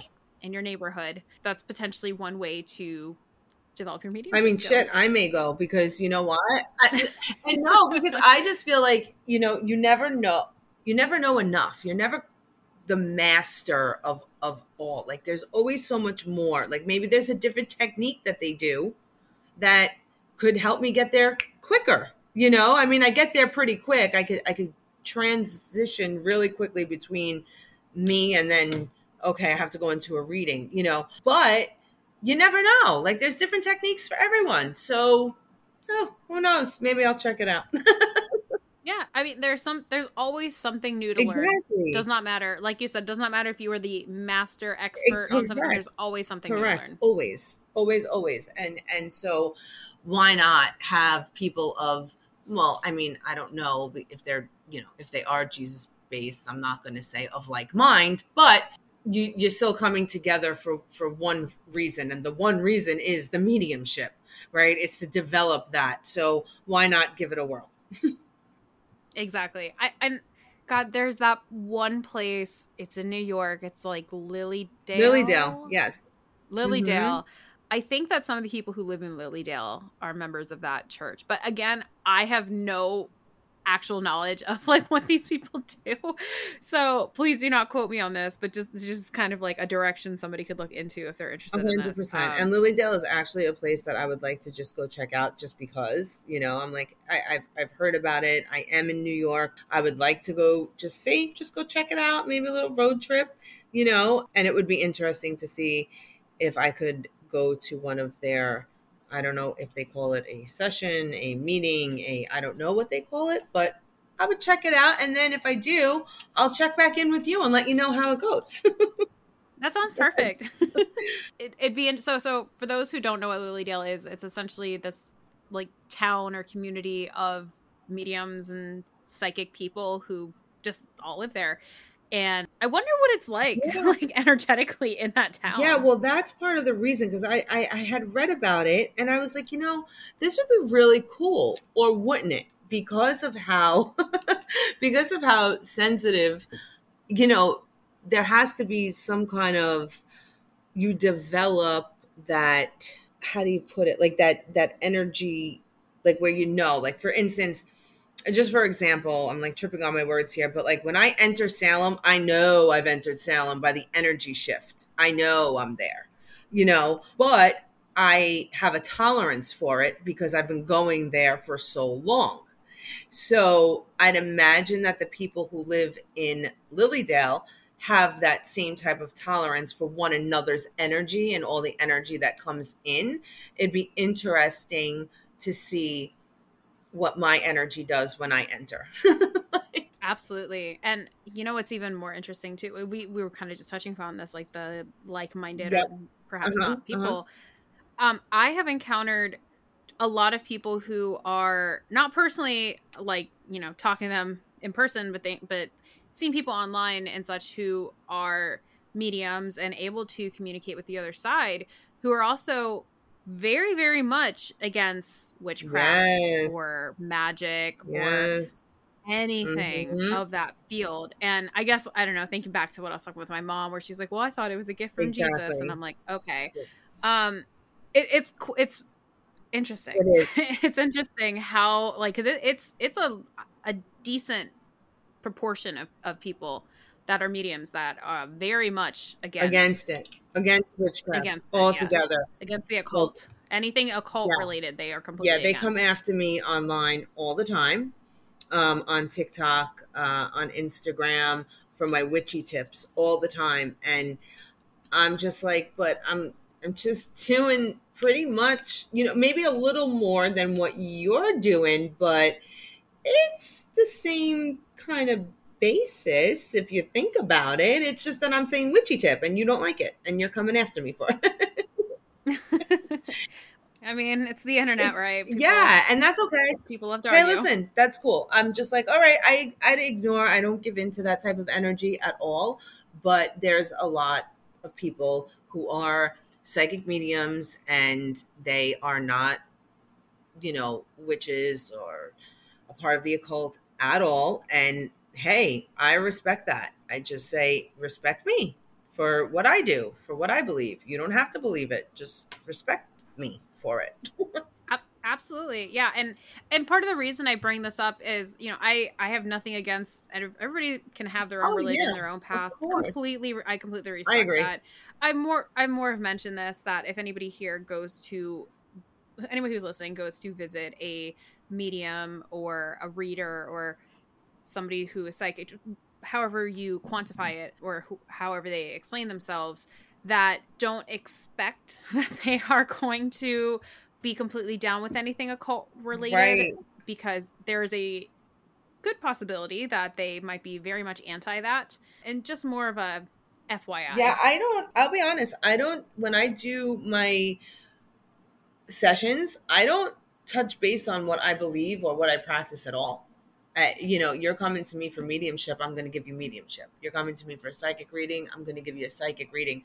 in your neighborhood. That's potentially one way to develop your mediumship I mean, skills. shit, I may go because you know what? I, I know because I just feel like, you know, you never know. You never know enough. You're never the master of, of all. Like there's always so much more. Like maybe there's a different technique that they do that could help me get there quicker. You know, I mean, I get there pretty quick. I could, I could transition really quickly between me and then, okay, I have to go into a reading, you know, but you never know. Like there's different techniques for everyone. So, oh, who knows? Maybe I'll check it out. Yeah, I mean, there's some, there's always something new to Exactly. learn. Does not matter. Like you said, does not matter if you were the master expert on something. There's always something Correct. new to learn. Always, always, always. And, and so why not have people of, well, I mean, I don't know if they're, you know, if they are Jesus based, I'm not going to say of like mind, but you, you're still coming together for, for one reason. And the one reason is the mediumship, right? It's to develop that. So why not give it a whirl? Exactly. I and God, there's that one place. It's in New York. It's like Lilydale. Lilydale, yes. Lilydale. Mm-hmm. I think that some of the people who live in Lilydale are members of that church. But again, I have no actual knowledge of like what these people do. So please do not quote me on this, but just just kind of like a direction somebody could look into if they're interested. one hundred percent. In this. Um, and Lilydale is actually a place that I would like to just go check out just because, you know, I'm like, I, I've, I've heard about it. I am in New York. I would like to go just see, just go check it out. Maybe a little road trip, you know, and it would be interesting to see if I could go to one of their, I don't know if they call it a session, a meeting, a, I don't know what they call it, but I would check it out. And then if I do, I'll check back in with you and let you know how it goes. That sounds perfect. it, it'd be, so, so for those who don't know what Lilydale is, it's essentially this like town or community of mediums and psychic people who just all live there. And I wonder what it's like, yeah. like energetically in that town. Yeah, well, that's part of the reason because I, I I had read about it and I was like, you know, this would be really cool, or wouldn't it? Because of how, because of how sensitive, you know, there has to be some kind of, you develop that. How do you put it? Like that that energy, like where you know, like for instance. Just for example, I'm like tripping on my words here, but like when I enter Salem, I know I've entered Salem by the energy shift. I know I'm there, you know, but I have a tolerance for it because I've been going there for so long. So I'd imagine that the people who live in Lilydale have that same type of tolerance for one another's energy and all the energy that comes in. It'd be interesting to see what my energy does when I enter. like, Absolutely. And you know what's even more interesting too? We we were kind of just touching upon this, like the like-minded yep. or perhaps uh-huh, not people. Uh-huh. Um, I have encountered a lot of people who are not personally like, you know, talking to them in person, but they but seeing people online and such who are mediums and able to communicate with the other side, who are also very, very much against witchcraft yes. or magic yes. or anything mm-hmm. of that field. And I guess, I don't know, thinking back to what I was talking with my mom, where she's like, well, I thought it was a gift from exactly. Jesus. And I'm like, okay. Yes. Um, it, it's, it's interesting. It is. It's interesting how, like, cause it, it's, it's a, a decent proportion of, of people that are mediums that are very much against against it, against witchcraft, against it, altogether, yes. against the occult, well, anything occult yeah. related. They are completely yeah. They against. come after me online all the time, um, on TikTok, uh, on Instagram for my witchy tips all the time, and I'm just like, but I'm I'm just doing pretty much, you know, maybe a little more than what you're doing, but it's the same kind of basis if you think about it. It's just that I'm saying witchy tip and you don't like it and you're coming after me for it. I mean, it's the internet, it's, right? People, yeah, and that's okay. People love to hey, argue. Listen, that's cool. I'm just like, all right, I I'd ignore, I don't give into that type of energy at all. But there's a lot of people who are psychic mediums and they are not, you know, witches or a part of the occult at all. And hey, I respect that. I just say, respect me. for what I do, for what I believe. You don't have to believe it. Just respect me for it. Absolutely. Yeah. And, and part of the reason I bring this up is, you know, I, I have nothing against, and everybody can have their own Oh, religion, yeah, their own path. of course. Completely. I completely I respect agree. that. I'm more, I'm more have mentioned this, that if anybody here goes to, anyone who's listening goes to visit a medium or a reader or somebody who is psychic, however you quantify it or who, however they explain themselves, that don't expect that they are going to be completely down with anything occult related, Right. because there's a good possibility that they might be very much anti that, and just more of a F Y I. Yeah, I don't, I'll be honest, I don't, when I do my sessions, I don't touch base on what I believe or what I practice at all. Uh, you know, you're coming to me for mediumship, I'm going to give you mediumship. You're coming to me for a psychic reading, I'm going to give you a psychic reading.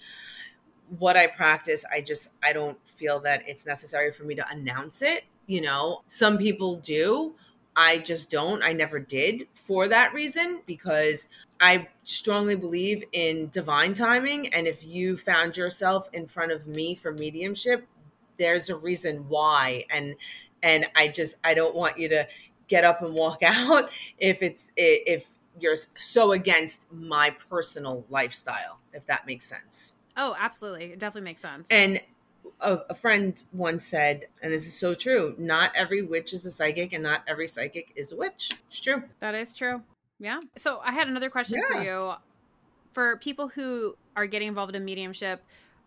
What I practice, I just, I don't feel that it's necessary for me to announce it. You know, some people do. I just don't. I never did for that reason, because I strongly believe in divine timing. And if you found yourself in front of me for mediumship, there's a reason why. And, and I just, I don't want you to get up and walk out if it's, if you're so against my personal lifestyle, if that makes sense. Oh, absolutely. It definitely makes sense. And a, a friend once said, and this is so true, not every witch is a psychic and not every psychic is a witch. It's true. That is true. Yeah. So I had another question Yeah. for you. For people who are getting involved in mediumship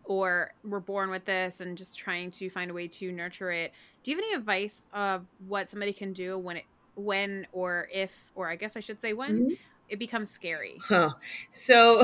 or were born with this and just trying to find a way to nurture it, do you have any advice of what somebody can do when it, when or if, or I guess I should say when, mm-hmm. it becomes scary? Huh. So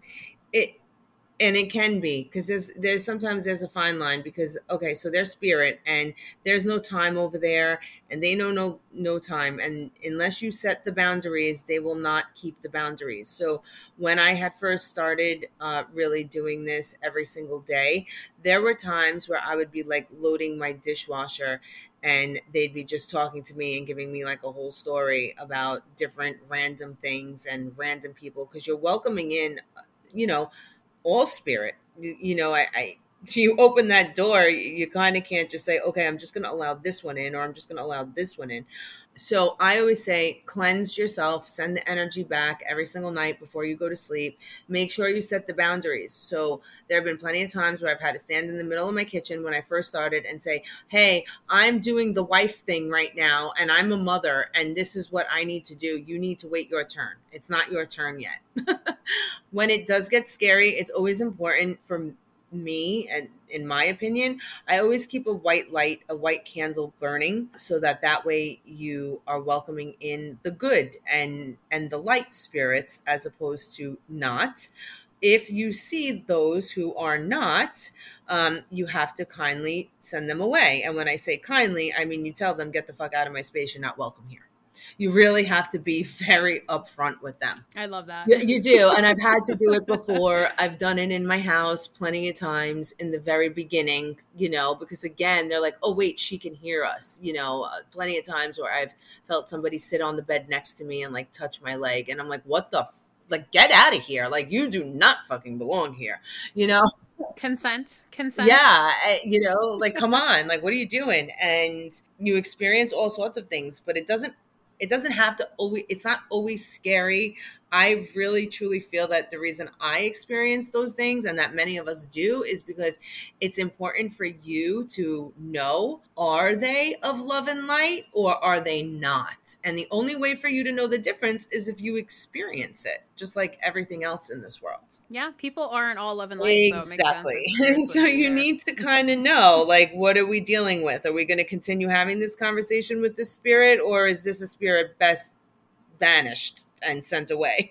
it, and it can be, because there's there's sometimes there's a fine line, because okay, so they're spirit and there's no time over there, and they know no no time, and unless you set the boundaries, they will not keep the boundaries. So when I had first started uh, really doing this every single day, there were times where I would be like loading my dishwasher, and they'd be just talking to me and giving me like a whole story about different random things and random people, because you're welcoming in, you know, all spirit. You, you know, I, I you open that door, you, you kind of can't just say, okay, I'm just going to allow this one in, or I'm just going to allow this one in. So I always say, cleanse yourself, send the energy back every single night before you go to sleep. Make sure you set the boundaries. So there have been plenty of times where I've had to stand in the middle of my kitchen when I first started and say, hey, I'm doing the wife thing right now, and I'm a mother, and this is what I need to do. You need to wait your turn. It's not your turn yet. When it does get scary, it's always important for me, and in my opinion, I always keep a white light, a white candle burning, so that that way you are welcoming in the good and and the light spirits as opposed to not. If you see those who are not, um, you have to kindly send them away. And when I say kindly, I mean you tell them, get the fuck out of my space. You're not welcome here. You really have to be very upfront with them. I love that. You, you do. And I've had to do it before. I've done it in my house plenty of times in the very beginning, you know, because again, they're like, oh, wait, she can hear us. You know, uh, plenty of times where I've felt somebody sit on the bed next to me and like touch my leg. And I'm like, what the, f-? like, get out of here. Like, you do not fucking belong here, you know? Consent, consent. Yeah. You know, like, come on, like, what are you doing? And you experience all sorts of things, but it doesn't, It doesn't have to always, it's not always scary. I really, truly feel that the reason I experience those things, and that many of us do, is because it's important for you to know, are they of love and light or are they not? And the only way for you to know the difference is if you experience it, just like everything else in this world. Yeah, people aren't all love and light. Exactly. So, it makes sense. So you need to kind of know, like, what are we dealing with? Are we going to continue having this conversation with the spirit, or is this a spirit best banished and sent away?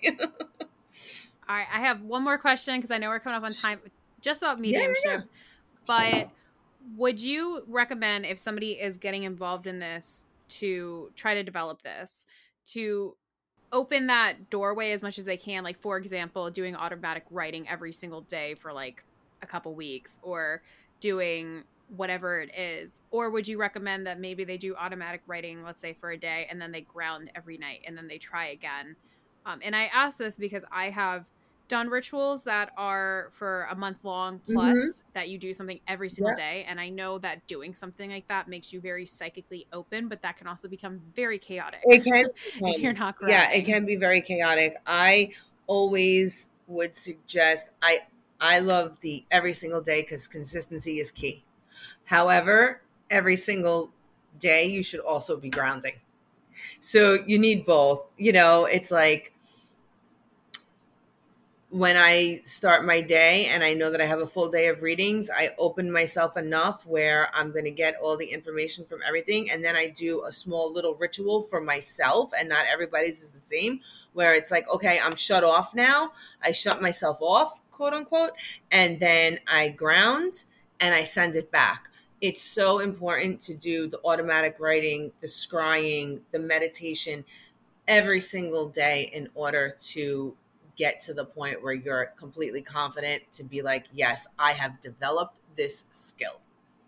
All right, I have one more question because I know we're coming up on time, just about mediumship. Yeah, yeah. But would you recommend, if somebody is getting involved in this, to try to develop this, to open that doorway as much as they can? Like, for example, doing automatic writing every single day for like a couple weeks, or doing whatever it is? Or would you recommend that maybe they do automatic writing, let's say for a day, and then they ground every night and then they try again? Um, and I ask this because I have done rituals that are for a month long plus Mm-hmm. that you do something every single Yep. day. And I know that doing something like that makes you very psychically open, but that can also become very chaotic It can if you're become, not yeah, it grounding. can be very chaotic. I always would suggest, I I love the every single day because consistency is key. However, every single day you should also be grounding. So you need both. You know, it's like when I start my day and I know that I have a full day of readings, I open myself enough where I'm going to get all the information from everything. And then I do a small little ritual for myself, and not everybody's is the same, where it's like, okay, I'm shut off now. I shut myself off, quote unquote, and then I ground and I send it back. It's so important to do the automatic writing, the scrying, the meditation every single day in order to get to the point where you're completely confident to be like, yes, I have developed this skill.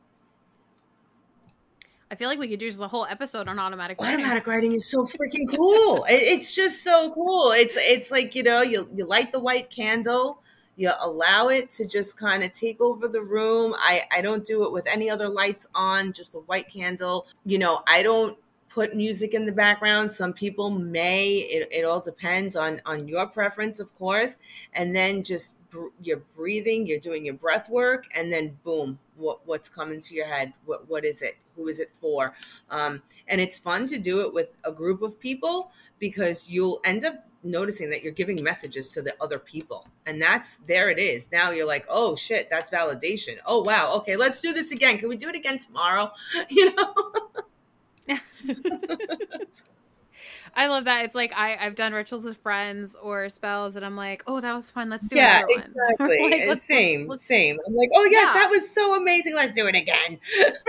I feel like we could do just a whole episode on automatic writing. Automatic writing is so freaking cool. It, it's just so cool. It's it's like, you know, you you light the white candle, you allow it to just kind of take over the room. I, I don't do it with any other lights on, just a white candle. You know, I don't put music in the background. Some people may. It, it all depends on on your preference, of course. And then just br- you're breathing, you're doing your breath work, and then boom, what what's coming to your head? What what is it? Who is it for? Um, and it's fun to do it with a group of people because you'll end up noticing that you're giving messages to the other people, and that's there it is. Now you're like, oh shit, that's validation. Oh wow, okay, let's do this again. Can we do it again tomorrow? You know. I love that. It's like I, I've done rituals with friends or spells, and I'm like, oh, that was fun. Let's do Yeah, another one. exactly. Like, And let's- same, let's- same. I'm like, oh yes, Yeah. that was so amazing. Let's do it again.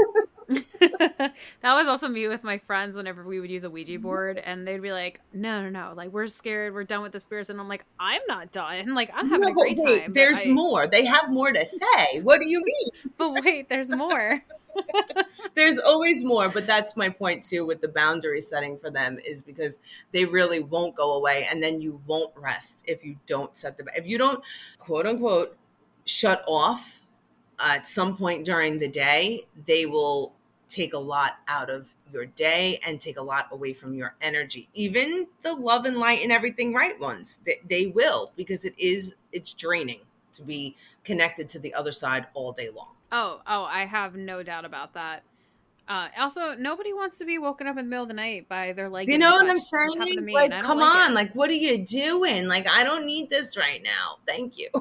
That was also me with my friends whenever we would use a Ouija board, and they'd be like, no, no, no, like, we're scared, we're done with the spirits. And I'm like, I'm not done. Like, I'm having No, a great wait, time. but there's I- more. They have more to say. What do you mean? But wait, there's more. There's always more, but that's my point too with the boundary setting for them, is because they really won't go away, and then you won't rest if you don't set them. If you don't, quote unquote, shut off uh, at some point during the day, they will take a lot out of your day and take a lot away from your energy. Even the love and light and everything right ones, they, they will, because it is it's draining to be connected to the other side all day long. Oh, oh, I have no doubt about that. Uh, also, nobody wants to be woken up in the middle of the night by their leg. You getting know what I'm touched. It's happened to saying? me, Like, and I don't come like on. it. Like, what are you doing? Like, I don't need this right now. Thank you.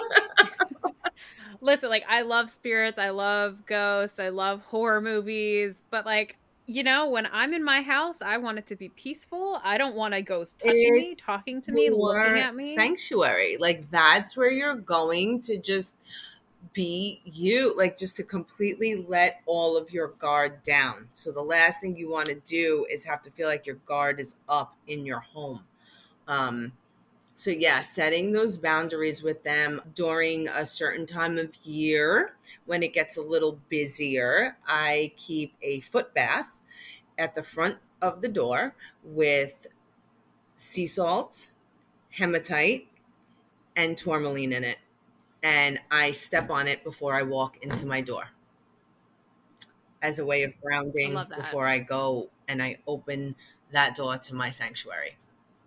Listen, like, I love spirits, I love ghosts, I love horror movies, but like, you know, when I'm in my house, I want it to be peaceful. I don't want a ghost touching me, It's talking to me, looking at me. Sanctuary. Like, that's where you're going to just be you, like, just to completely let all of your guard down. So the last thing you want to do is have to feel like your guard is up in your home. Um, So yeah, setting those boundaries with them during a certain time of year when it gets a little busier. I keep a foot bath at the front of the door with sea salt, hematite, and tourmaline in it. And I step on it before I walk into my door as a way of grounding I love that. before I go and I open that door to my sanctuary.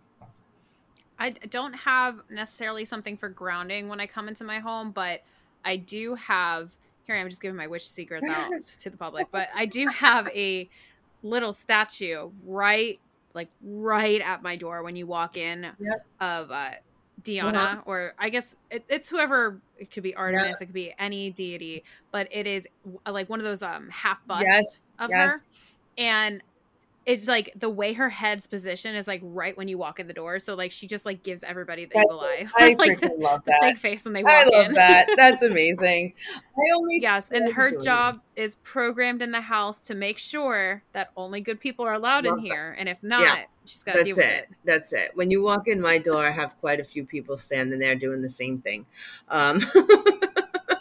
I don't have necessarily something for grounding when I come into my home, but I do have, here I'm just giving my witch secrets out to the public, but I do have a little statue right, like right at my door when you walk in Yep. of uh, Diana, Uh-huh. or I guess it, it's whoever, it could be Artemis, Yeah. it could be any deity, but it is like one of those um half busts Yes, of yes. her. And it's like the way her head's position is like right when you walk in the door. So like she just like gives everybody the evil eye. I like freaking the, love the that. fake face when they walk I love in. that. That's amazing. I only Yes, and started her doing job is programmed in the house to make sure that only good people are allowed in Love that. here, and if not, Yeah. she's got to That's deal it. with it. That's it. When you walk in my door, I have quite a few people standing there doing the same thing. Um,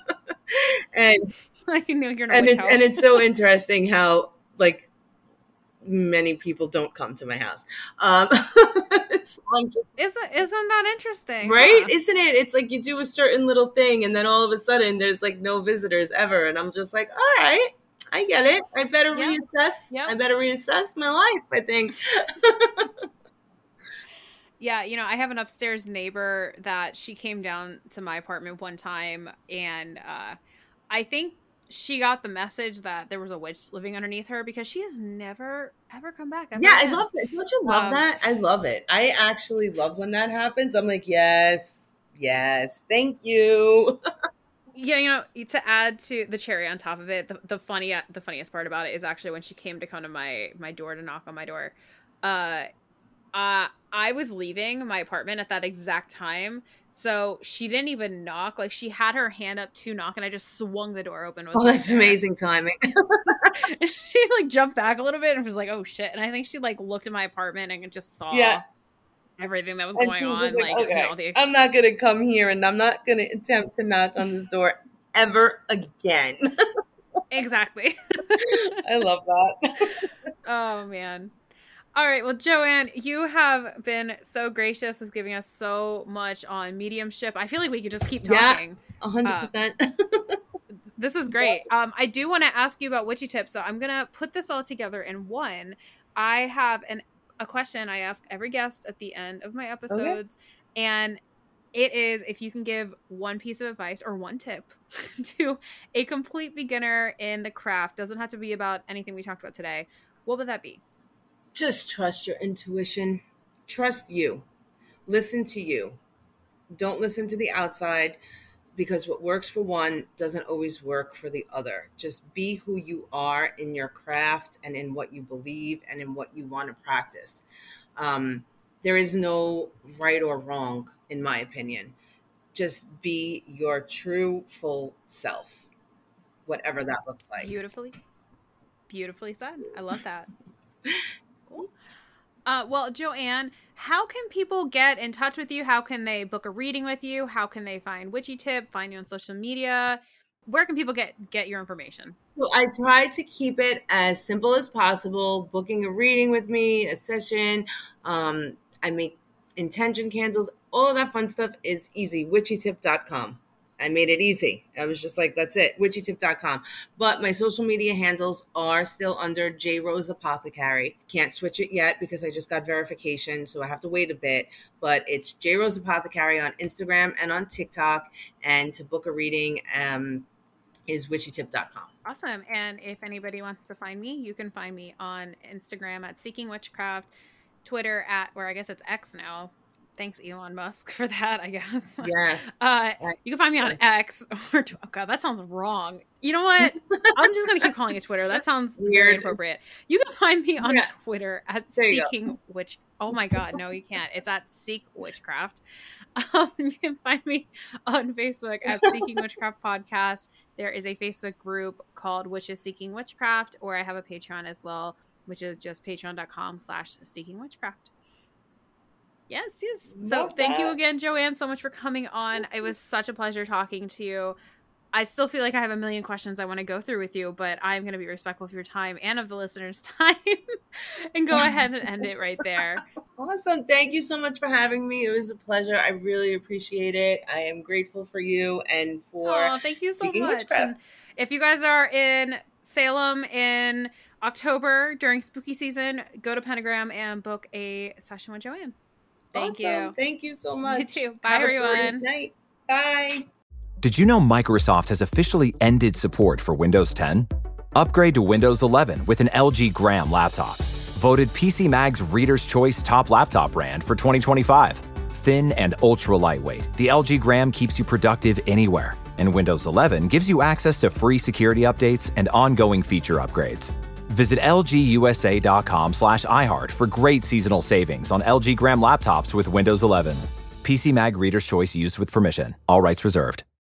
and Like, you know, you're in a and witch it's house. and it's so interesting how, like, many people don't come to my house. Um, so I'm just, isn't, isn't that interesting? right? Huh? Isn't it? It's like you do a certain little thing and then all of a sudden there's like no visitors ever. And I'm just like, all right, I get it. I better Yep. reassess. Yep. I better reassess my life, I think. Yeah, you know, I have an upstairs neighbor that she came down to my apartment one time, and uh, I think she got the message that there was a witch living underneath her because she has never, ever come back. Ever Yeah, I again. love it. Don't you love Um, that? I love it. I actually love when that happens. I'm like, yes, yes, thank you. Yeah, you know, to add to the cherry on top of it, the, the funny, the funniest part about it is actually when she came to come to my my door to knock on my door. Uh, uh, I was leaving my apartment at that exact time, so she didn't even knock. Like, she had her hand up to knock, and I just swung the door open. Was Oh, right that's there. amazing timing. And she like jumped back a little bit and was like, "Oh shit!" And I think she like looked at my apartment and just saw Yeah. everything that was And going she was on. just like, you okay, know, the- I'm not going to come here and I'm not going to attempt to knock on this door ever again. exactly. I love that. Oh man. All right, well, Joanne, you have been so gracious with giving us so much on mediumship. I feel like we could just keep Yeah. talking. A hundred percent. This is great. Um, I do want to ask you about witchy tips, so I'm gonna put this all together in one. I have an a question I ask every guest at the end of my episodes, okay. And it is if you can give one piece of advice or one tip to a complete beginner in the craft. Doesn't have to be about anything we talked about today. What would that be? Just trust your intuition. Trust you. Listen to you. Don't listen to the outside, because what works for one doesn't always work for the other. Just be who you are in your craft and in what you believe and in what you want to practice. Um, there is no right or wrong, in my opinion. Just be your true, full self, whatever that looks like. Beautifully, beautifully said. I love that. Cool. Uh, well, Joanne, how can people get in touch with you? How can they book a reading with you? How can they find Witchy Tip, find you on social media? Where can people get, get your information? So I try to keep it as simple as possible. Booking a reading with me, a session. Um, I make intention candles. All of that fun stuff is easy. witchy tip dot com. I made it easy. I was just like, that's it, witchy tip dot com. But my social media handles are still under J Rose Apothecary. Can't switch it yet because I just got verification, so I have to wait a bit. But it's J Rose Apothecary on Instagram and on TikTok. And to book a reading um, is witchy tip dot com. Awesome. And if anybody wants to find me, you can find me on Instagram at Seeking Witchcraft, Twitter at, where I guess it's X now. Thanks, Elon Musk, for that, I guess. Yes. Uh, you can find me on X. Or, oh, God, that sounds wrong. You know what? I'm just going to keep calling it Twitter. That sounds Weird. Very inappropriate. You can find me on Yeah. Twitter at There you Seeking Witch. Oh, my God. No, you can't. It's at Seek Witchcraft. Um, you can find me on Facebook at Seeking Witchcraft Podcast. There is a Facebook group called Witches Seeking Witchcraft, or I have a Patreon as well, which is just patreon.com slash Seeking Witchcraft. Yes, yes. So Love thank that. you again, Joanne, so much for coming on. It was such a pleasure talking to you. I still feel like I have a million questions I want to go through with you, but I'm going to be respectful of your time and of the listeners' time and go ahead and end it right there. Awesome. Thank you so much for having me. It was a pleasure. I really appreciate it. I am grateful for you and for Oh, thank you so Seeking much. Witchcraft. And if you guys are in Salem in October during spooky season, go to Pentagram and book a session with Joanne. Thank Awesome. you. Thank you so much. You too. Bye, Have everyone. A great night. Bye. Did you know Microsoft has officially ended support for Windows ten? Upgrade to Windows eleven with an L G Gram laptop. Voted P C Mag's Reader's Choice Top Laptop Brand for twenty twenty-five. Thin and ultra lightweight, the L G Gram keeps you productive anywhere. And Windows eleven gives you access to free security updates and ongoing feature upgrades. Visit lgusa.com slash iHeart for great seasonal savings on L G Gram laptops with Windows eleven. P C Mag Reader's Choice used with permission. All rights reserved.